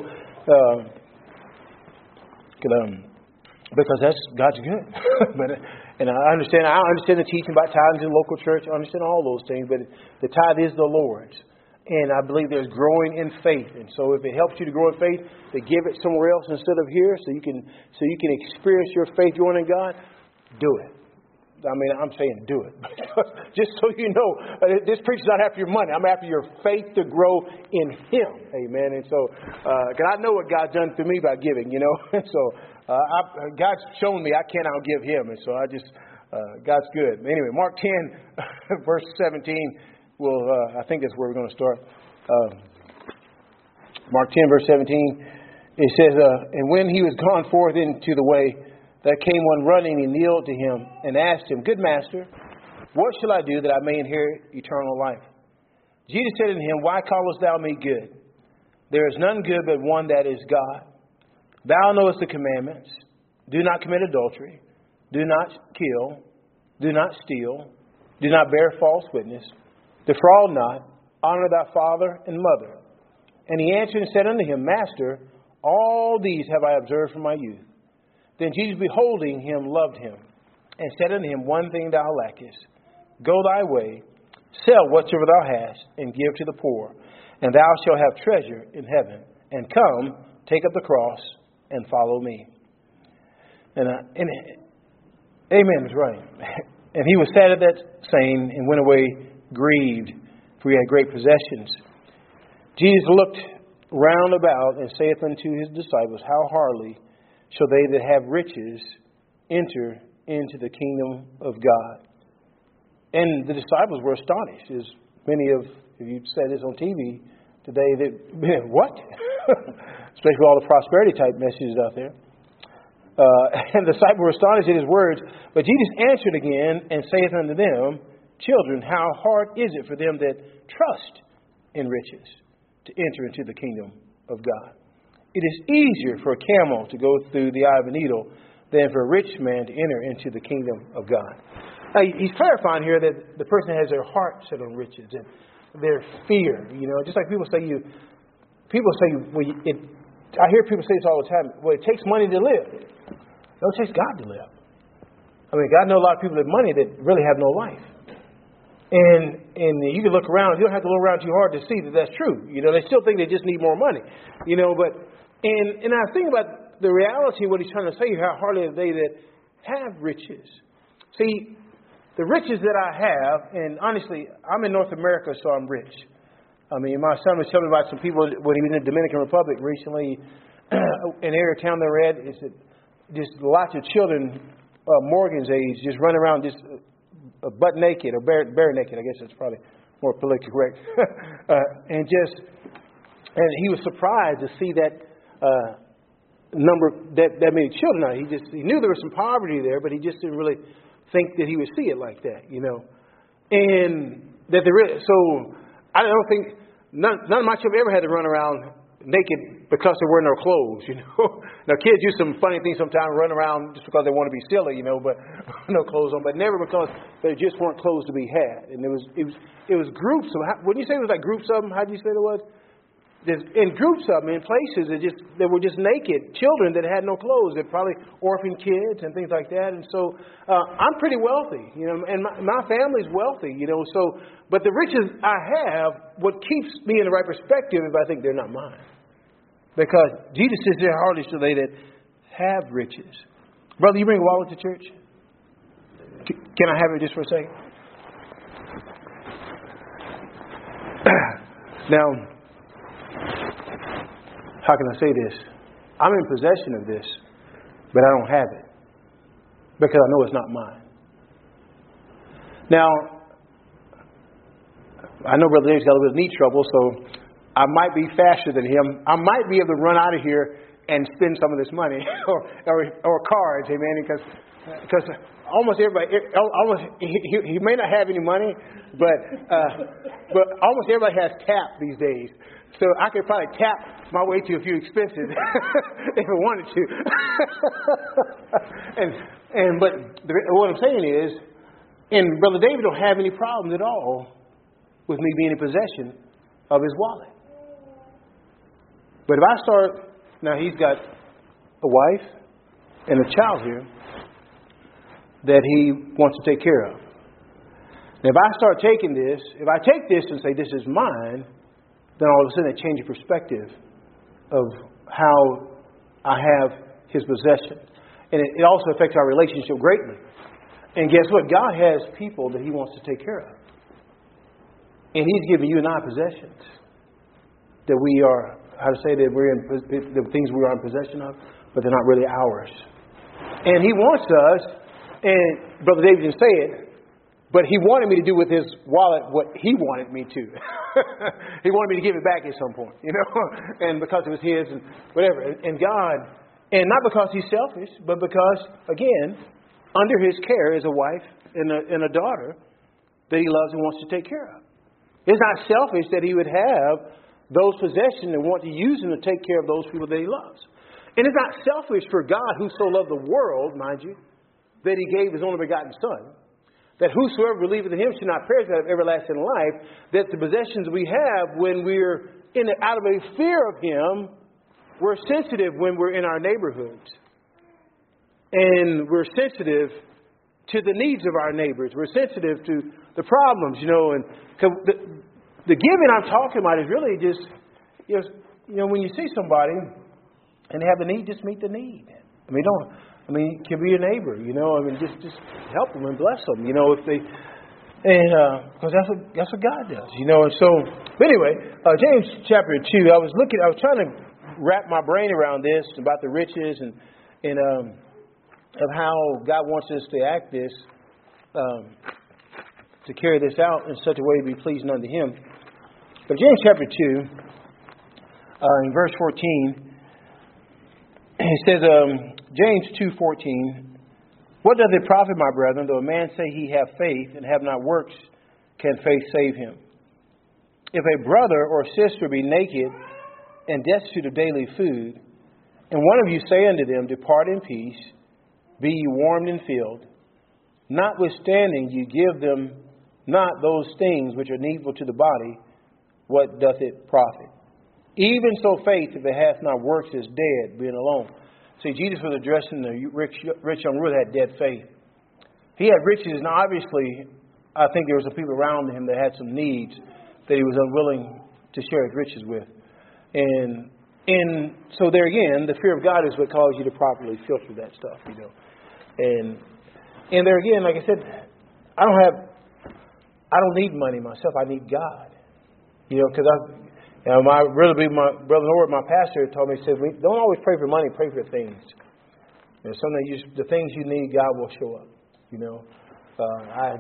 because that's God's good. And I understand the teaching about tithing in the local church. I understand all those things, but the tithe is the Lord's. And I believe there's growing in faith. And so if it helps you to grow in faith, to give it somewhere else instead of here so you can experience your faith growing in God, do it. I mean, I'm saying do it. Just so you know, this preacher's not after your money. I'm after your faith to grow in Him. Amen. And so, because I know what God's done through me by giving, you know. And so, God's shown me I can't outgive Him. And so God's good. Anyway, Mark 10, verse 17. I think that's where we're going to start. Mark 10, verse 17. It says, and when he was gone forth into the way, there came one running and kneeled to him and asked him, Good master, what shall I do that I may inherit eternal life? Jesus said unto him, Why callest thou me good? There is none good but one, that is God. Thou knowest the commandments. Do not commit adultery. Do not kill. Do not steal. Do not bear false witness. Defraud not. Honor thy father and mother. And he answered and said unto him, Master, all these have I observed from my youth. Then Jesus, beholding him, loved him, and said unto him, One thing thou lackest. Go thy way, sell whatsoever thou hast, and give to the poor, and thou shalt have treasure in heaven. And come, take up the cross, and follow me. And amen is right. And he was sad at that saying, and went away grieved, for he had great possessions. Jesus looked round about and saith unto his disciples, How hardly shall they that have riches enter into the kingdom of God? And the disciples were astonished, as many of you said this on TV today, that what? Especially with all the prosperity type messages out there. And the disciples were astonished at his words. But Jesus answered again and saith unto them, Children, how hard is it for them that trust in riches to enter into the kingdom of God? It is easier for a camel to go through the eye of a needle than for a rich man to enter into the kingdom of God. he's clarifying here that the person has their heart set on riches and their fear. Just like people say, I hear people say this all the time. Well, it takes money to live. No, it takes God to live. God knows a lot of people with money that really have no life. And you can look around. You don't have to look around too hard to see that that's true. They still think they just need more money. But I think about the reality of what he's trying to say here. How hardly are they that have riches? See, the riches that I have, and honestly, I'm in North America, so I'm rich. My son was telling me about some people when he was in the Dominican Republic recently, in an area town they're at. Is that just lots of children, Morgan's age, just run around just butt naked or bare naked. I guess that's probably more politically correct. And he was surprised to see that number, that many children. He knew there was some poverty there, but he just didn't really think that he would see it like that, And that so I don't think none of my children ever had to run around naked because they wear no clothes, Now kids use some funny things sometimes, run around just because they want to be silly, but no clothes on, but never because there just weren't clothes to be had. And it was groups of. When you say it was like groups of them, how do you say it was? In groups of them, in places that were just naked children that had no clothes. They're probably orphan kids and things like that. And so I'm pretty wealthy, and my family's wealthy, So, but the riches I have, what keeps me in the right perspective is I think they're not mine. Because Jesus says there hardly shall they that have riches. Brother, you bring a wallet to church? Can I have it just for a second? Now, how can I say this? I'm in possession of this, but I don't have it because I know it's not mine. Now, I know Brother Dave's got a little bit of knee trouble, so I might be faster than him. I might be able to run out of here and spend some of this money or cards, amen, because almost everybody, he may not have any money, but almost everybody has tap these days. So I could probably tap my way to a few expenses if I wanted to. But what I'm saying is, and Brother David don't have any problems at all with me being in possession of his wallet. But if I start, now he's got a wife and a child here that he wants to take care of. And if I start taking this, if I take this and say this is mine, then all of a sudden I change the perspective of how I have his possession. And it also affects our relationship greatly. And guess what? God has people that he wants to take care of. And he's given you and I possessions that we are, the things we are in possession of, but they're not really ours. And he wants us, and Brother David didn't say it, but he wanted me to do with his wallet what he wanted me to. He wanted me to give it back at some point, and because it was his and whatever. And God, and not because he's selfish, but because, again, under his care is a wife and a daughter that he loves and wants to take care of. It's not selfish that he would have those possessions and want to use them to take care of those people that he loves. And it's not selfish for God, who so loved the world, mind you, that he gave his only begotten Son, that whosoever believeth in him should not perish but have everlasting life, that the possessions we have when we're out of a fear of him, we're sensitive when we're in our neighborhoods. And we're sensitive to the needs of our neighbors. We're sensitive to the problems, and the giving I'm talking about is really just, when you see somebody and they have a need, just meet the need. It can be your neighbor, just help them and bless them, if they, and because that's what God does, And so, but anyway, James chapter 2. I was trying to wrap my brain around this about the riches and of how God wants us to act this, to carry this out in such a way to be pleasing unto Him. But James chapter 2, in verse 14, it says, James 2:14, what doth it profit, my brethren, though a man say he have faith and have not works, can faith save him? If a brother or sister be naked and destitute of daily food, and one of you say unto them, depart in peace, be ye warmed and filled, Notwithstanding, you give them not those things which are needful to the body, what doth it profit? Even so faith, if it hath not works, is dead, being alone. See, Jesus was addressing the rich young ruler that had dead faith. He had riches, and obviously, I think there were some people around him that had some needs that he was unwilling to share his riches with. And so there again, the fear of God is what calls you to properly filter that stuff, you know. And there again, like I said, I don't need money myself. I need God. You know, because my brother Lord, my pastor, told me, he said, don't always pray for money, pray for things. You know, the things you need, God will show up. You know, I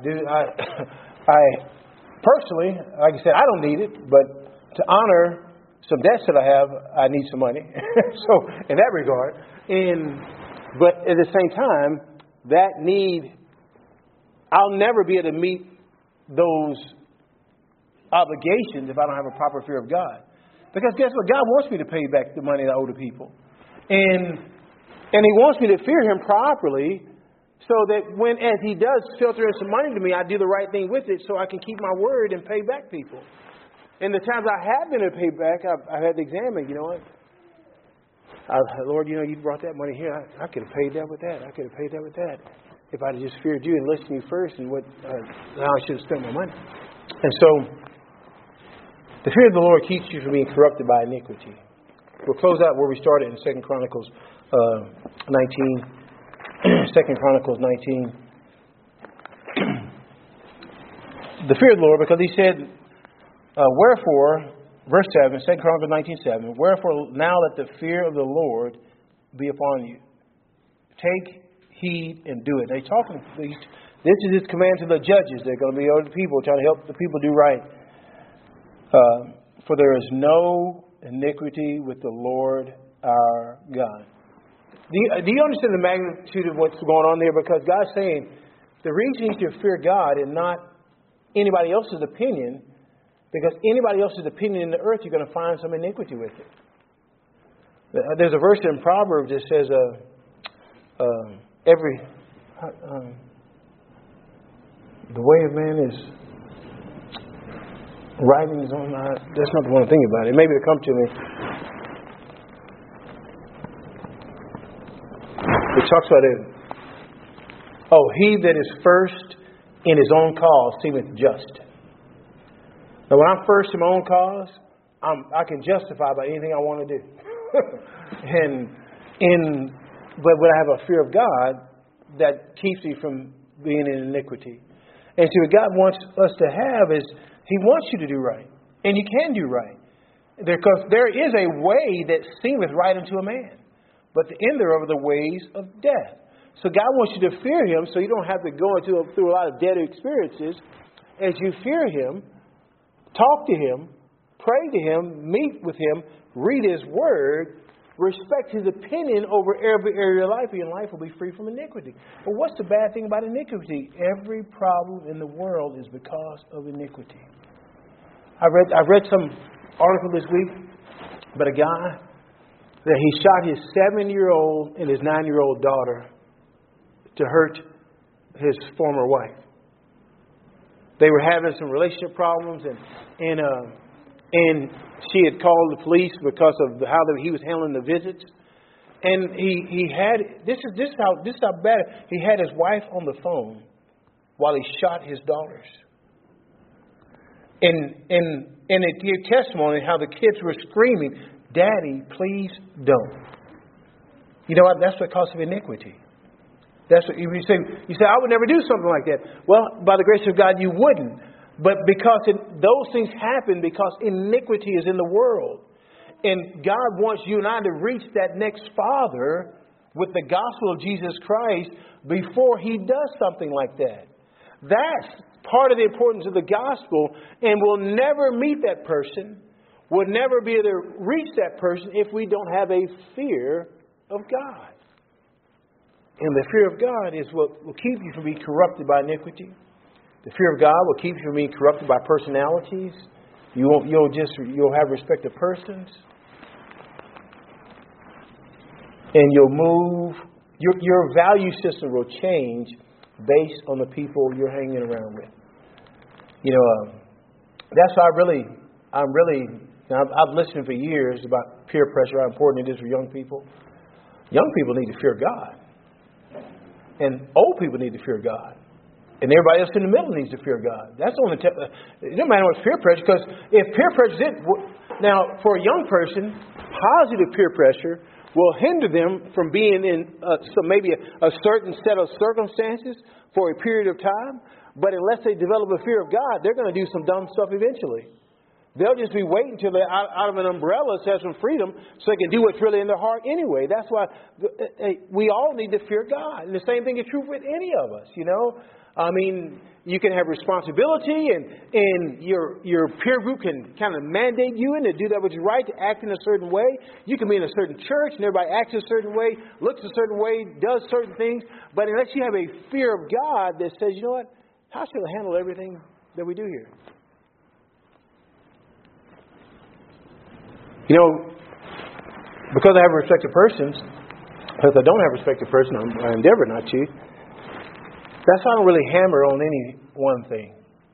personally, like I said, I don't need it, but to honor some debts that I have, I need some money. So in that regard, but at the same time, that need, I'll never be able to meet those obligations if I don't have a proper fear of God. Because guess what? God wants me to pay back the money that I owe to people. And He wants me to fear Him properly so that as He does filter in some money to me, I do the right thing with it so I can keep my word and pay back people. And the times I have been to pay back, I've had to examine, you know what? Lord, you know, you brought that money here. I could have paid that with that. I could have paid that with that. If I'd just feared you and listened to you first and how I should have spent my money. And so, the fear of the Lord keeps you from being corrupted by iniquity. We'll close out where we started in 2 Chronicles 19. 2 Chronicles 19. The fear of the Lord, because He said, wherefore, verse 7, 2 Chronicles 19:7, wherefore now let the fear of the Lord be upon you. Take heed and do it. This is His command to the judges. They're going to be other people trying to help the people do right. For there is no iniquity with the Lord our God. Do you understand the magnitude of what's going on there? Because God's saying the reason you should fear God and not anybody else's opinion, because anybody else's opinion in the earth, you're going to find some iniquity with it. There's a verse in Proverbs that says, the way of man is right in his own eye. That's not the one thing about it. Maybe it'll come to me. It talks about it. Oh, he that is first in his own cause seemeth just. Now, when I'm first in my own cause, I can justify about anything I want to do. But when I have a fear of God, that keeps me from being in iniquity. And so what God wants us to have is He wants you to do right. And you can do right. Because there is a way that seemeth right unto a man. But the end thereof are the ways of death. So God wants you to fear Him so you don't have to go through a lot of dead experiences. As you fear Him, talk to Him, pray to Him, meet with Him, read His Word, respect His opinion over every area of your life, and your life will be free from iniquity. But what's the bad thing about iniquity? Every problem in the world is because of iniquity. I read some article this week about a guy that he shot his 7-year-old and his 9-year-old daughter to hurt his former wife. They were having some relationship problems, and she had called the police because of how he was handling the visits. And he had this is how bad he had his wife on the phone while he shot his daughters. And it gave testimony how the kids were screaming, "Daddy, please don't." You know what? That's because of iniquity. That's what you say. You say, "I would never do something like that." Well, by the grace of God, you wouldn't. But because those things happen because iniquity is in the world. And God wants you and I to reach that next father with the gospel of Jesus Christ before He does something like that. That's part of the importance of the gospel. And we'll never meet that person. We'll never be able to reach that person if we don't have a fear of God. And the fear of God is what will keep you from being corrupted by iniquity. The fear of God will keep you from being corrupted by personalities. You'll have respect of persons. And you'll move. Your value system will change based on the people you're hanging around with. You know, that's why I've listened for years about peer pressure, how important it is for young people. Young people need to fear God. And old people need to fear God. And everybody else in the middle needs to fear God. That's the only it don't matter what's peer pressure, because if peer pressure is now, for a young person, positive peer pressure will hinder them from being in maybe a certain set of circumstances for a period of time. But unless they develop a fear of God, they're going to do some dumb stuff eventually. They'll just be waiting until they're out of an umbrella to have some freedom so they can do what's really in their heart anyway. That's why we all need to fear God. And the same thing is true with any of us, you know. I mean, you can have responsibility, and your peer group can kind of mandate you to do that which is right, to act in a certain way. You can be in a certain church and everybody acts a certain way, looks a certain way, does certain things. But unless you have a fear of God that says, you know what, how should I handle everything that we do here? You know, because I have respect for persons, because I don't have respect for persons, I endeavor not to. That's why I don't really hammer on any one thing.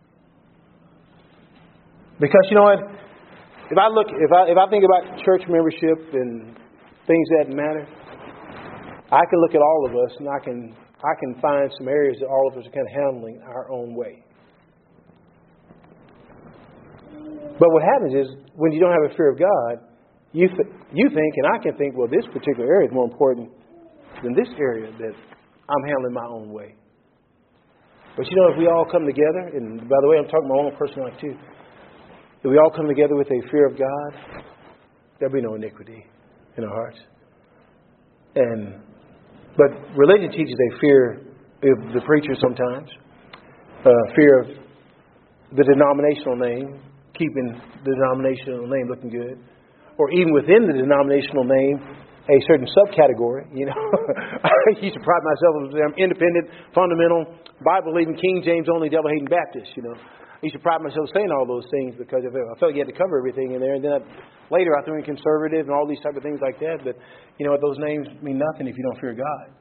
Because you know what? If I think about church membership and things that matter, I can look at all of us and I can find some areas that all of us are kind of handling our own way. But what happens is, when you don't have a fear of God, you think, and I can think, well, this particular area is more important than this area that I'm handling my own way. But you know, if we all come together, and by the way, I'm talking about my own personal life too, if we all come together with a fear of God, there'll be no iniquity in our hearts. But religion teaches a fear of the preacher sometimes, fear of the denominational name, keeping the denominational name looking good, or even within the denominational name, a certain subcategory. You know, I used to pride myself on them independent, fundamental, Bible-believing, King James only, devil-hating Baptist. You know, I used to pride myself saying all those things because I felt you had to cover everything in there. And then later I threw in conservative and all these type of things like that. But you know what? Those names mean nothing if you don't fear God.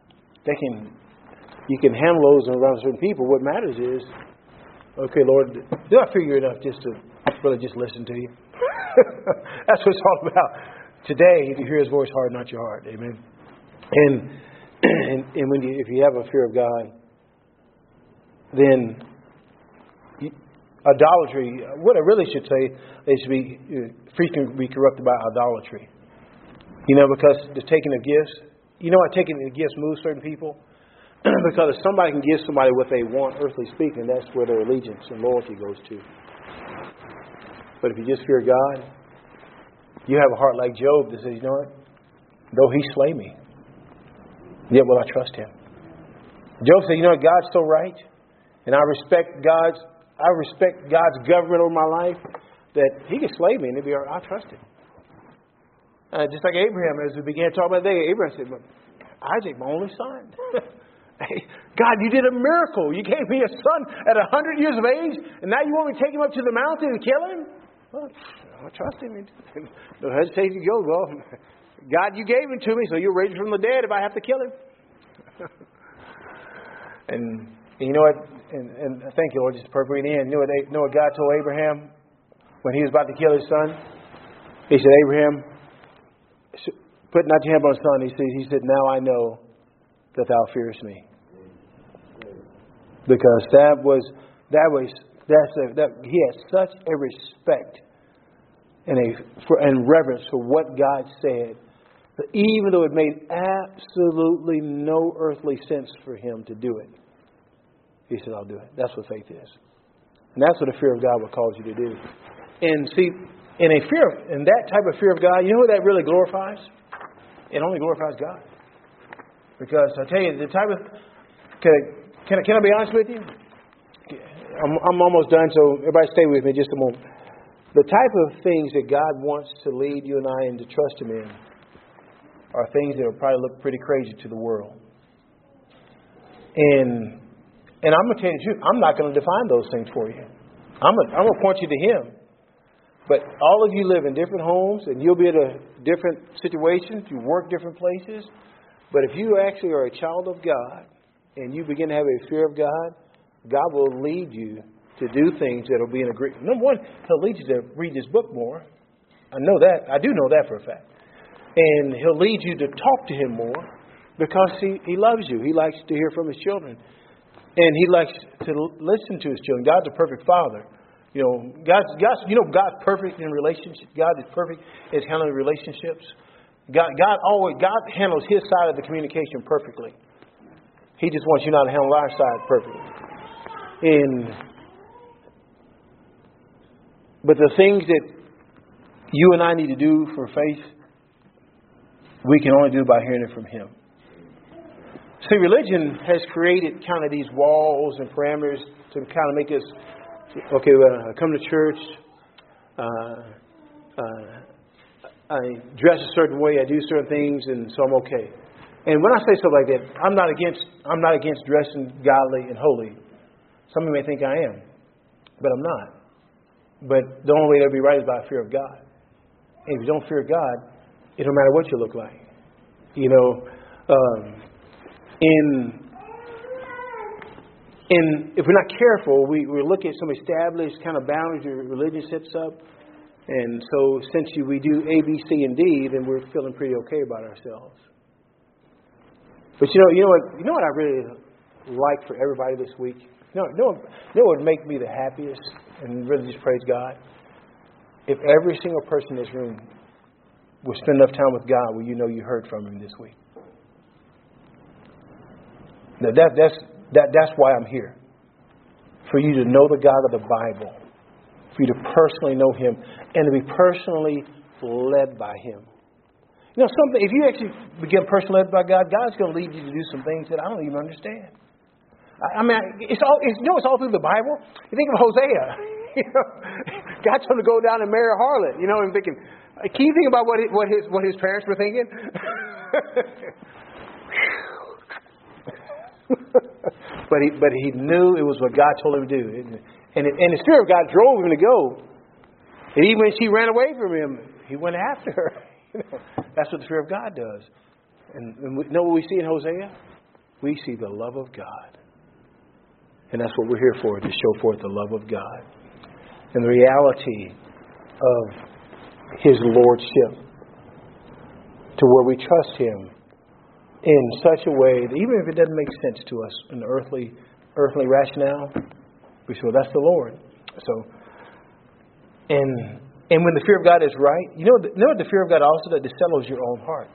You can handle those around certain people. What matters is, okay, Lord, do I fear you enough just to really just listen to you? That's what it's all about. Today, if you hear His voice, harden not your heart. Amen. And if you have a fear of God, then idolatry, what I really should say is priests can be corrupted by idolatry. You know, because the taking of gifts, you know why taking of gifts moves certain people? Because if somebody can give somebody what they want, earthly speaking, that's where their allegiance and loyalty goes to. But if you just fear God, you have a heart like Job that says, you know what? Though He slay me, yet will I trust Him. Job said, you know what? God's so right, and I respect God's government over my life, that He can slay me and it'll be all right. I trust Him. Just like Abraham, as we began to talk about today, Abraham said, Isaac, my only son. Hey, God, you did a miracle. You gave me a son at 100 years of age, and now you want me to take him up to the mountain and kill him? Well, I trust Him. No hesitation to go. Well, God, you gave him to me, so you'll raise him from the dead if I have to kill him. And you know what? And thank you, Lord, just perfectly in the end. You know what God told Abraham when he was about to kill his son? He said, Abraham, put not your hand on his son. He said, now I know that thou fearest me. Because he had such a respect and reverence for what God said, that even though it made absolutely no earthly sense for him to do it, he said, I'll do it. That's what faith is. And that's what the fear of God will cause you to do. And see, in that type of fear of God, you know what that really glorifies? It only glorifies God. Because I tell you, the type of... Can I be honest with you? I'm almost done, so everybody stay with me just a moment. The type of things that God wants to lead you and I and to trust Him in are things that will probably look pretty crazy to the world. And I'm going to tell you the truth, I'm not going to define those things for you. I'm going to point you to Him. But all of you live in different homes, and you'll be at a different situations. You work different places. But if you actually are a child of God, and you begin to have a fear of God, God will lead you to do things that will be in agreement. Number one, He'll lead you to read this book more. I know that. I do know that for a fact. And He'll lead you to talk to Him more because He loves you. He likes to hear from His children. And He likes to listen to His children. God's a perfect Father. God's perfect in relationships. God is perfect in handling relationships. God handles His side of the communication perfectly. He just wants you not to handle our side perfectly. But the things that you and I need to do for faith, we can only do by hearing it from Him. See, religion has created kind of these walls and parameters to kind of make us, okay, I come to church, I dress a certain way, I do certain things, and so I'm okay. And when I say stuff like that, I'm not against dressing godly and holy. Some of you may think I am, but I'm not. But the only way that'll be right is by fear of God. And if you don't fear God, it don't matter what you look like. If we're not careful, we look at some established kind of boundaries that religion sets up. And so essentially we do A, B, C, and D, then we're feeling pretty okay about ourselves. But you know what I really like for everybody this week? You know what would make me the happiest and really just praise God? If every single person in this room would spend enough time with God where you know you heard from Him this week. Now that's why I'm here. For you to know the God of the Bible. For you to personally know Him. And to be personally led by Him. If you actually begin personally led by God, God's going to lead you to do some things that I don't even understand. It's all through the Bible. You think of Hosea. God told him to go down and marry a harlot. I'm thinking, can you think about what his parents were thinking? But he knew it was what God told him to do, and the Spirit of God drove him to go. And even when she ran away from him, he went after her. That's what the Spirit of God does. And we know what we see in Hosea? We see the love of God. And that's what we're here for, to show forth the love of God. And the reality of His Lordship. To where we trust Him in such a way that even if it doesn't make sense to us in the earthly rationale, we say, well, that's the Lord. So, and when the fear of God is right, you know what the fear of God also does? It settles your own heart.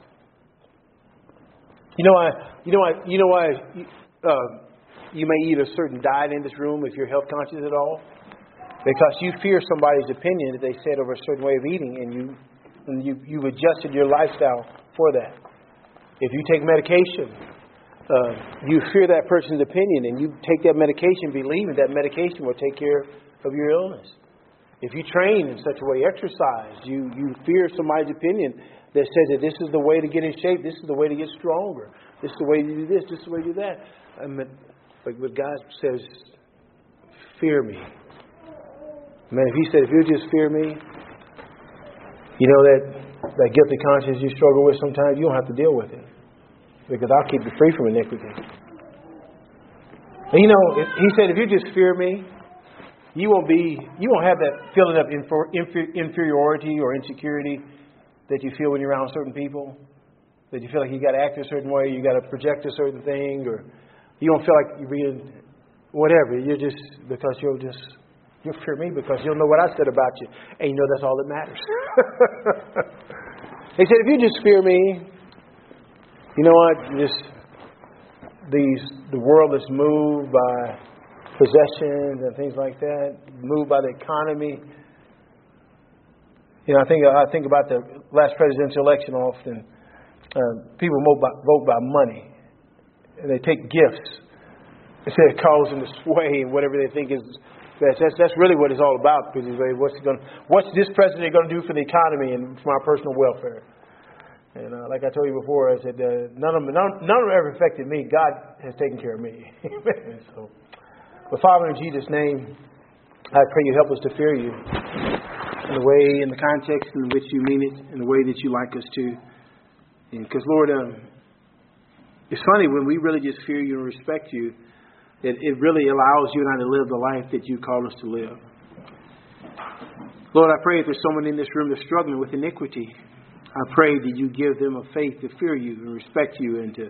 You know why you may eat a certain diet in this room if you're health conscious at all? Because you fear somebody's opinion that they said over a certain way of eating, and you've adjusted your lifestyle for that. If you take medication, you fear that person's opinion, and you take that medication believing that medication will take care of your illness. If you train in such a way, exercise, you fear somebody's opinion that says that this is the way to get in shape, this is the way to get stronger, this is the way to do this, this is the way to do that. But God says, fear me. Man, if He said, if you just fear me, that guilty conscience you struggle with sometimes, you don't have to deal with it. Because I'll keep you free from iniquity. And He said, if you just fear me, you won't have that feeling of inferiority or insecurity that you feel when you're around certain people. That you feel like you got to act a certain way, you got to project a certain thing, or you don't feel like you're being whatever. You'll fear me because you'll know what I said about you, and that's all that matters. He said, if you just fear me, you know what? The world is moved by possessions and things like that, moved by the economy. I think about the last presidential election often. People vote by money, and they take gifts instead of causing the sway and whatever they think is best. That's really what it's all about. Because what's this president going to do for the economy and for my personal welfare? And like I told you before, I said none of them ever affected me. God has taken care of me. So, but Father, in Jesus' name, I pray you help us to fear you in the context in which you mean it, in the way that you like us to. Because Lord, It's funny when we really just fear you and respect you, it really allows you and I to live the life that you called us to live. Lord, I pray if there's someone in this room that's struggling with iniquity, I pray that you give them a faith to fear you and respect you and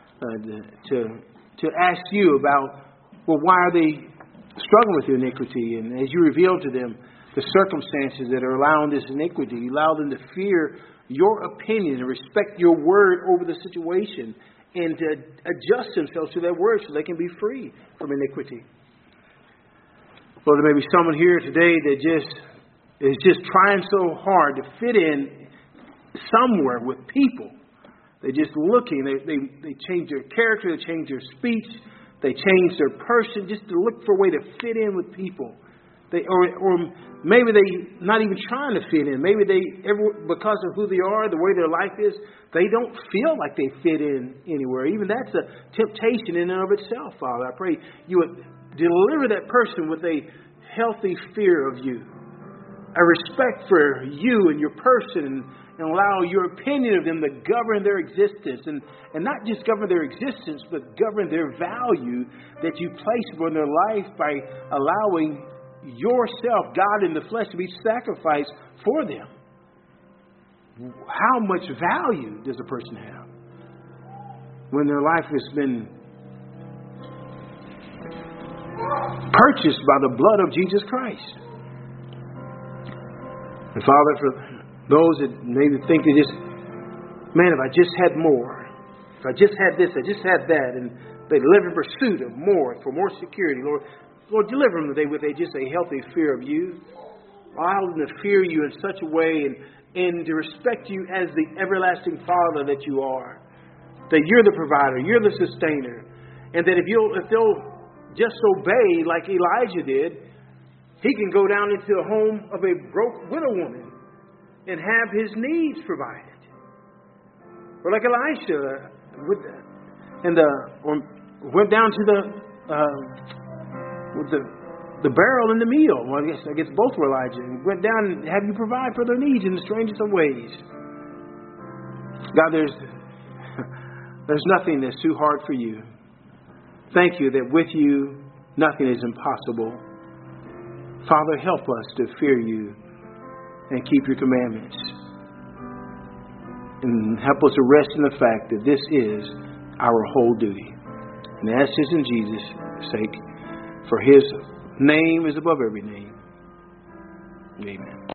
to ask you about, well, why are they struggling with iniquity? And as you reveal to them the circumstances that are allowing this iniquity, you allow them to fear your opinion and respect your word over the situation and to adjust themselves to that word so they can be free from iniquity. Lord, there may be someone here today that is just trying so hard to fit in somewhere with people. They're just looking. They change their character. They change their speech. They change their person just to look for a way to fit in with people. Or maybe they not even trying to fit in. Maybe because of who they are, the way their life is, they don't feel like they fit in anywhere. Even that's a temptation in and of itself, Father. I pray you would deliver that person with a healthy fear of you, a respect for you and your person, and allow your opinion of them to govern their existence. And not just govern their existence, but govern their value that you place upon their life by allowing yourself, God in the flesh, to be sacrificed for them. How much value does a person have when their life has been purchased by the blood of Jesus Christ? And Father, for those that maybe think they just, man, if I just had more, if I just had this, I just had that, and they live in pursuit of more, for more security, Lord, deliver them today with just a healthy fear of you. Allow them to fear you in such a way and to respect you as the everlasting Father that you are. That you're the provider, you're the sustainer. And that if they'll just obey like Elijah did, he can go down into the home of a broke widow woman and have his needs provided. Or like Elisha went down to the barrel and the meal. Well, I guess both were Elijah. And went down and have you provide for their needs in the strangest of ways. God, there's nothing that's too hard for you. Thank you that with you, nothing is impossible. Father, help us to fear you and keep your commandments. And help us to rest in the fact that this is our whole duty. And ask this in Jesus' sake, for his name is above every name. Amen.